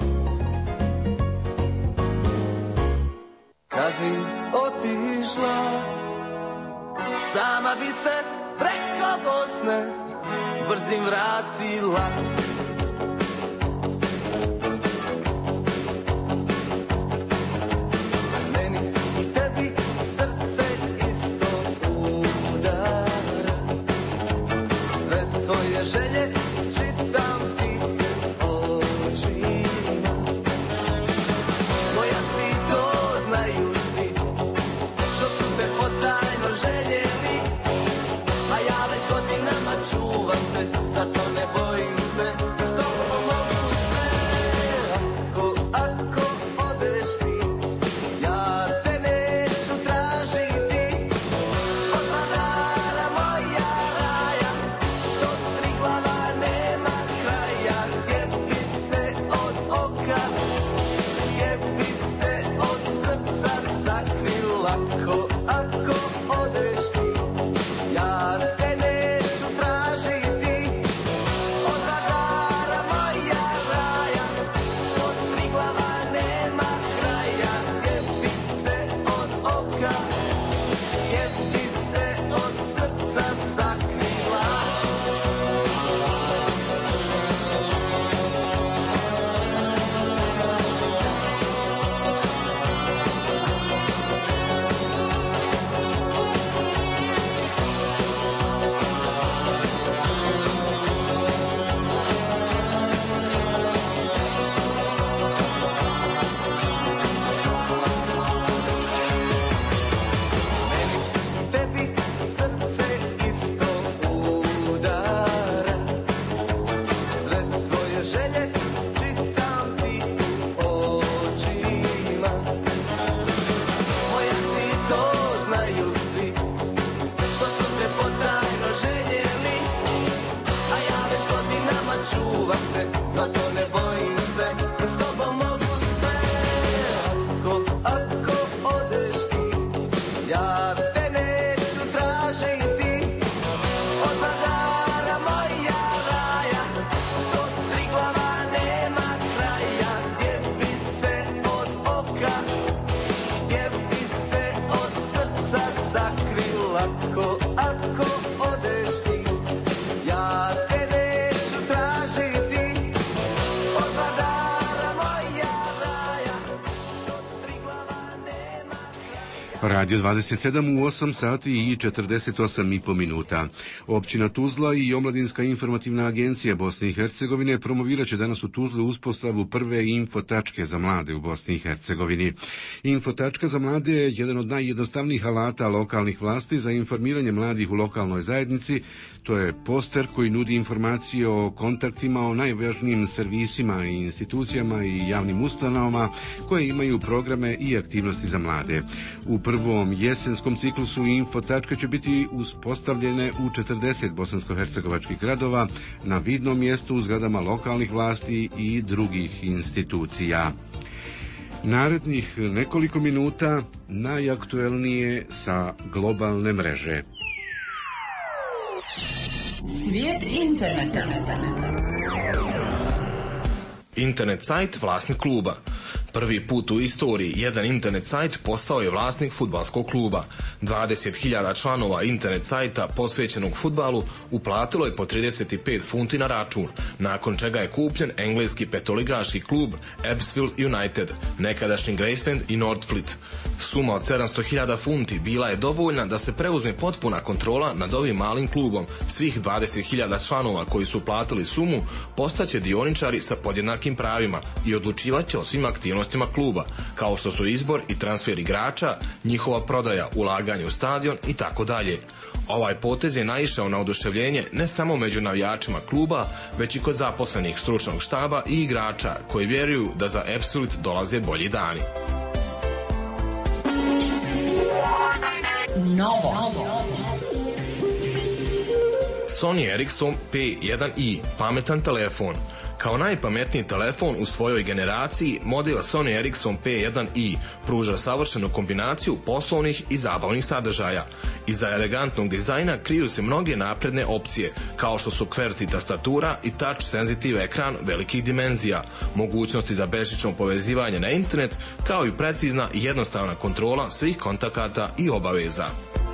Speaker 22: Kad bi otišla, sama bi se preko Bosne brzim vratila. Meni i tebi srce isto udara, sve tvoje želje čitam ti očima. Moja si to znaju svi, što su te potajno željeli, a ja već godinama čuvam te, zato ne bojim se.
Speaker 1: Radio dvadeset sedam u osam sati i četrdeset osam i po minuta. Općina Tuzla i Omladinska informativna agencija Bosne i Hercegovine promovirat će danas u Tuzli uspostavu prve infotačke za mlade u Bosni i Hercegovini. Infotačka za mlade je jedan od najjednostavnijih alata lokalnih vlasti za informiranje mladih u lokalnoj zajednici. To je poster koji nudi informacije o kontaktima, o najvažnijim servisima i institucijama i javnim ustanovama koje imaju programe i aktivnosti za mlade. U prvom jesenskom ciklusu infotačke će biti uspostavljene u četrdeset bosansko-hercegovačkih gradova na vidnom mjestu u zgradama lokalnih vlasti i drugih institucija. Narednih nekoliko minuta najaktuelnije sa globalne mreže.
Speaker 2: Svijet interneta. Internet sajt vlasnik kluba. Prvi put u istoriji jedan internet sajt postao je vlasnik fudbalskog kluba. dvadeset hiljada članova internet sajta posvećenog fudbalu uplatilo je po trideset pet funti na račun, nakon čega je kupljen engleski petoligaški klub Ebbsfield United, nekadašnji Graceland i Northfleet. Suma od sedamsto hiljada funti bila je dovoljna da se preuzme potpuna kontrola nad ovim malim klubom. Svih dvadeset hiljada članova koji su platili sumu postaće dioničari sa podjednakim pravima i odlučivaće o svim aktivnostima kluba, kao što su izbor i transfer igrača, njihova prodaja, ulaganje u stadion i tako dalje. Ovaj potez je naišao na oduševljenje ne samo među navijačima kluba, već i kod zaposlenih stručnog štaba i igrača koji vjeruju da za Ebbsfield dolaze bolji dani. Novo. Sony Ericsson P jedan i, pametan telefon. Kao najpametniji telefon u svojoj generaciji, model Sony Ericsson P jedan i pruža savršenu kombinaciju poslovnih i zabavnih sadržaja. Iza elegantnog dizajna kriju se mnoge napredne opcije, kao što su QWERTY tastatura i touch sensitive ekran velikih dimenzija, mogućnosti za bežično povezivanje na internet, kao i precizna i jednostavna kontrola svih kontakata i obaveza.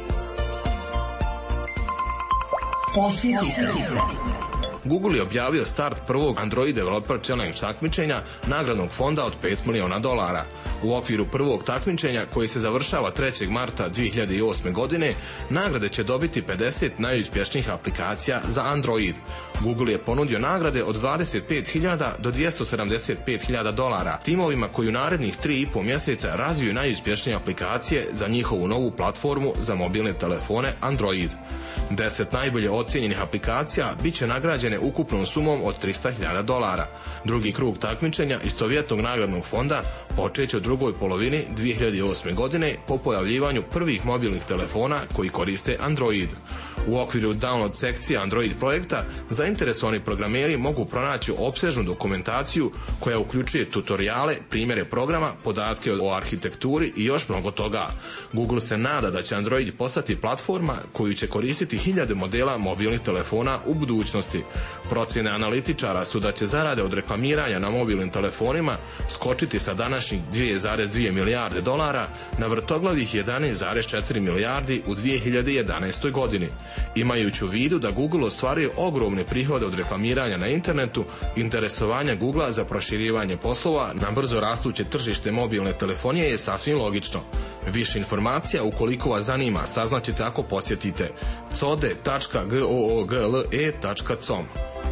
Speaker 2: Posjetite. Google je objavio start prvog Android Developer Challenge takmičenja nagradnog fonda od pet miliona dolara. U okviru prvog takmičenja, koji se završava trećeg marta dvije hiljade osme. godine, nagrade će dobiti pedeset najuspješnijih aplikacija za Android. Google je ponudio nagrade od dvadeset pet hiljada do dvjesto sedamdeset pet hiljada dolara timovima koji u narednih tri i po mjeseca razviju najuspješnije aplikacije za njihovu novu platformu za mobilne telefone Android. Deset najbolje ocijenjenih aplikacija bit će nagrađene ukupnom sumom od trista hiljada dolara. Drugi krug takmičenja istovjetnog nagradnog fonda počeće u drugoj polovini dvije hiljade osme. godine po pojavljivanju prvih mobilnih telefona koji koriste Android. U okviru download sekcije Android projekta zainteresovani programeri mogu pronaći opsežnu dokumentaciju koja uključuje tutoriale, primjere programa, podatke o arhitekturi i još mnogo toga. Google se nada da će Android postati platforma koju će koristiti hiljade modela mobilnih telefona u budućnosti. Procjene analitičara su da će zarade od reklamiranja na mobilnim telefonima skočiti sa današnjih dvije zarez dvije milijarde dolara na vrtoglavih jedanaest zarez četiri milijardi u dvije hiljade jedanaestoj. godini. Imajući u vidu da Google ostvaruje ogromne prihode od reklamiranja na internetu, interesovanje Googlea za proširivanje poslova na brzo rastuće tržište mobilne telefonije je sasvim logično. Više informacija, ukoliko vas zanima, saznaćete ako posjetite code tačka google tačka com.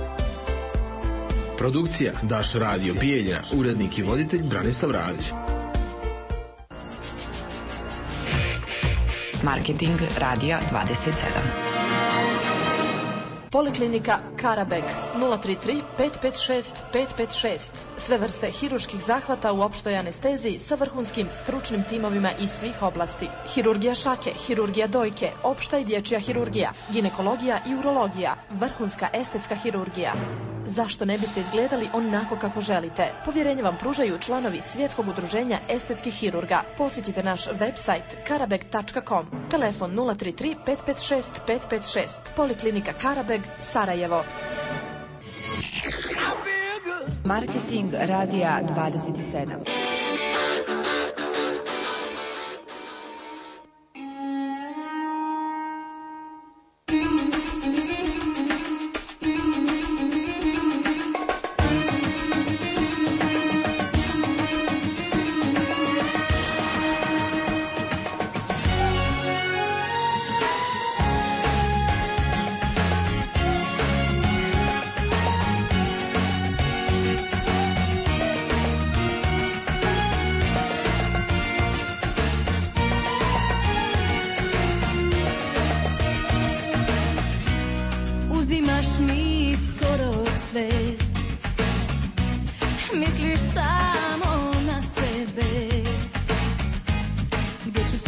Speaker 3: Produkcija Daš Radio Bijeljina, urednik i voditelj Branislav Radić.
Speaker 14: Marketing Radija dvadeset sedam.
Speaker 6: Poliklinika Karabeg nula tri tri pet pet šest pet pet šest. Sve vrste hirurških zahvata u opštoj anesteziji sa vrhunskim stručnim timovima iz svih oblasti. Hirurgija šake, hirurgija dojke, opšta i dječja hirurgija, ginekologija i urologija, vrhunska estetska hirurgija. Zašto ne biste izgledali onako kako želite? Povjerenje vam pružaju članovi Svjetskog udruženja estetskih hirurga. Posjetite naš website karabeg tačka com. Telefon nula tri tri pet pet šest pet pet šest. Poliklinika Karabeg, Sarajevo.
Speaker 14: Marketing Radija dvadeset sedam.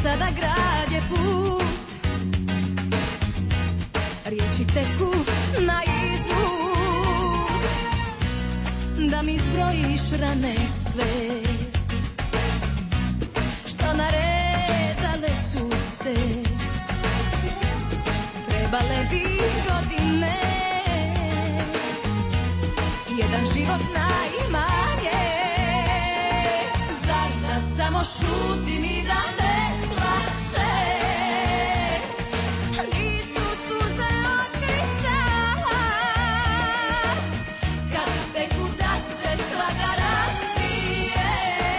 Speaker 5: sada grad je pust, riječi teku na izust, da mi zbrojiš rane sve, što naredale su se, trebale bi godine, jedan život najmanje, zar da samo šutim i da ne plačem. Nisu suze od kristala, kad teku da se svaga razbije,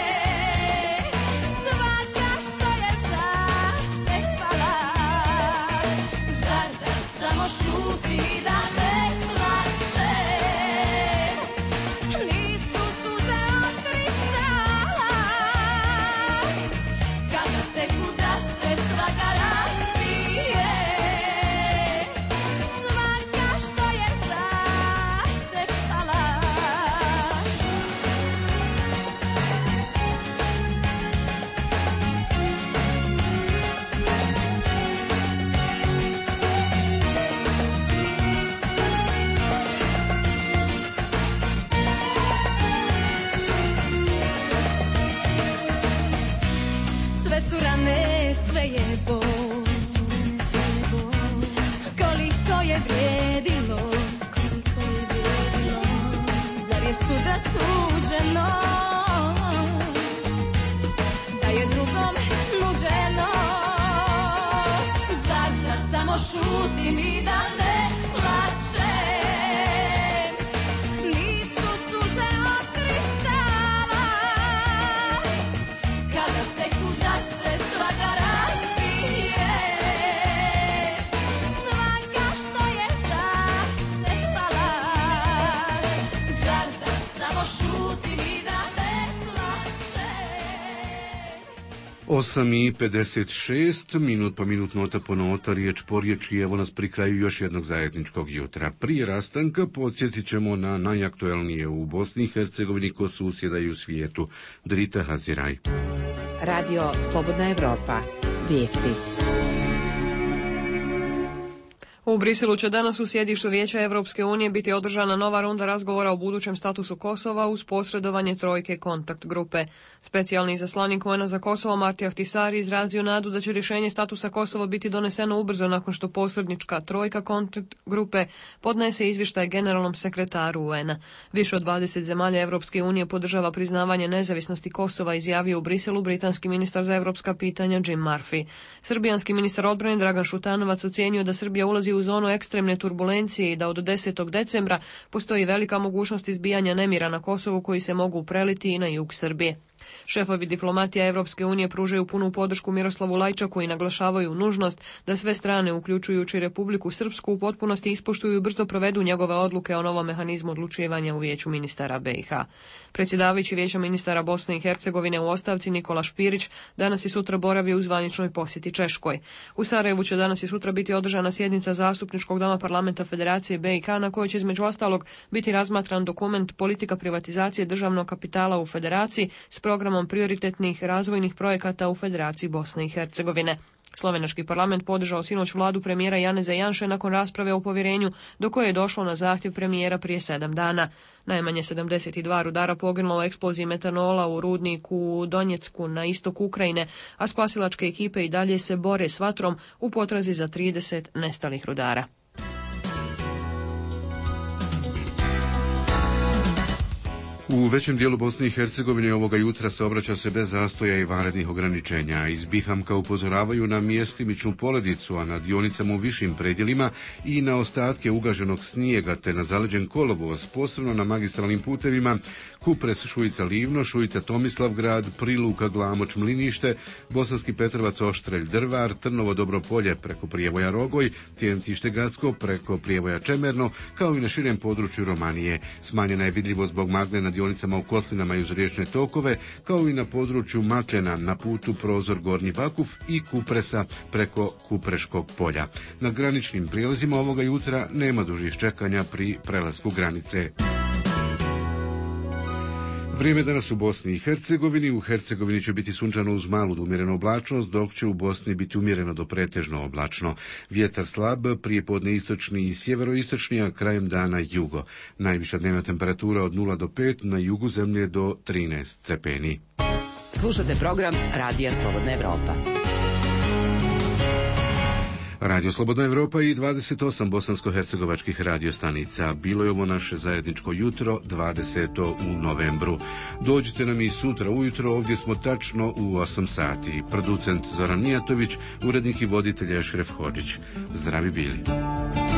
Speaker 5: svaka što je zatekala, zar da samo šutim i da ne plačem. Nisu suze od kristala, kada teku da se svaga razbije, svaka što je zatekala. Sve su rane, sve je bol, koliko je vrijedilo, zar je sutra suđeno, da je drugom nuđeno, zar da samo šutim i da ne plačem. Nisu suze od kristala, kada teku da se svaga razbije, svaka što je zatekala, zar da samo šutim i da ne plačem.
Speaker 1: osam i pedeset šest, minut po minut, nota po nota, riječ po riječ i evo nas pri kraju još jednog zajedničkog jutra. Prije rastanka podsjetit ćemo na najaktuelnije u Bosni i Hercegovini, ko susjeda i u svijetu. Drita Haziraj.
Speaker 14: Radio Slobodna Evropa. Vijesti.
Speaker 7: U Briselu će danas u sjedištu Vijeća Evropske unije biti održana nova runda razgovora o budućem statusu Kosova uz posredovanje trojke kontakt grupe. Specijalni izaslanik U N-a za Kosovo Marti Ahtisari izrazio nadu da će rješenje statusa Kosova biti doneseno ubrzo nakon što posrednička trojka kontakt grupe podnese izvještaj generalnom sekretaru U N-a. Više od dvadeset zemalja Evropske unije podržava priznavanje nezavisnosti Kosova, izjavio u Briselu britanski ministar za evropska pitanja Jim Murphy. Srbijanski ministar odbrane Dragan Šutanovac ocijenio da Srbija ulazi u zonu ekstremne turbulencije i da od desetog decembra postoji velika mogućnost izbijanja nemira na Kosovu koji se mogu preliti i na jug Srbije. Šefovi diplomatija Evropske unije pružaju punu podršku Miroslavu Lajčaku i naglašavaju nužnost da sve strane, uključujući Republiku Srpsku, u potpunosti ispoštuju i brzo provedu njegove odluke o novom mehanizmu odlučivanja u Vijeću ministara B i H. Predsjedavajući Vijeća ministara Bosne i Hercegovine u ostavci Nikola Špirić danas i sutra boravi u zvaničnoj posjeti Češkoj. U Sarajevu će danas i sutra biti održana sjednica Zastupničkog doma parlamenta Federacije B i H na kojoj će između ostalog biti razmatran dokument politika privatizacije državnog kapitala u Federaciji s programom prioritetnih razvojnih projekata u Federaciji Bosne i Hercegovine. Slovenački parlament podržao sinoć vladu premijera Janeza Janše nakon rasprave o povjerenju do koje je došlo na zahtjev premijera prije sedam dana. Najmanje sedamdeset dva rudara poginulo u eksploziji metanola u rudniku u Donjecku na istoku Ukrajine, a spasilačke ekipe i dalje se bore s vatrom u potrazi za trideset nestalih rudara.
Speaker 1: U većem dijelu Bosne i Hercegovine ovoga jutra se obraća se bez zastoja i vanrednih ograničenja. Iz Bihamka upozoravaju na mjestimičnu poledicu, a na dionicama u višim predjelima i na ostatke ugaženog snijega te na zaleđen kolovoz, posebno na magistralnim putevima Kupres, Šujica, Livno, Šujica, Tomislavgrad, Priluka, Glamoč, Mlinište, Bosanski Petrovac, Oštrelj, Drvar, Trnovo, Dobropolje preko Prijevoja Rogoj, Tijentište Gacko preko Prijevoja Čemerno, kao i na širem području Romanije. Smanjena je vidljivost zbog magle na dionicama u Kotlinama i uz riječne tokove, kao i na području Makljena na putu Prozor Gornji Bakuf i Kupresa preko Kupreškog polja. Na graničnim prijelazima ovoga jutra nema dužih čekanja pri prelasku granice. Vrijeme danas u Bosni i Hercegovini. U Hercegovini će biti sunčano uz malu do umjerenu oblačnost, dok će u Bosni biti umjereno do pretežno oblačno. Vjetar slab, prije podne istočni i sjeveroistočni, a krajem dana jugo. Najviša dnevna temperatura od nula do pet, na jugu zemlje do trinaest stepeni.
Speaker 14: Slušate program Radija Slobodna Evropa.
Speaker 1: Radio Slobodna Evropa i dvadeset osam bosansko-hercegovačkih radiostanica. Bilo je ovo naše zajedničko jutro, dvadeseto u novembru. Dođite nam i sutra ujutro, ovdje smo tačno u osam sati. Producent Zoran Mijatović, urednik i voditelj Ešref Hodžić. Zdravi bili.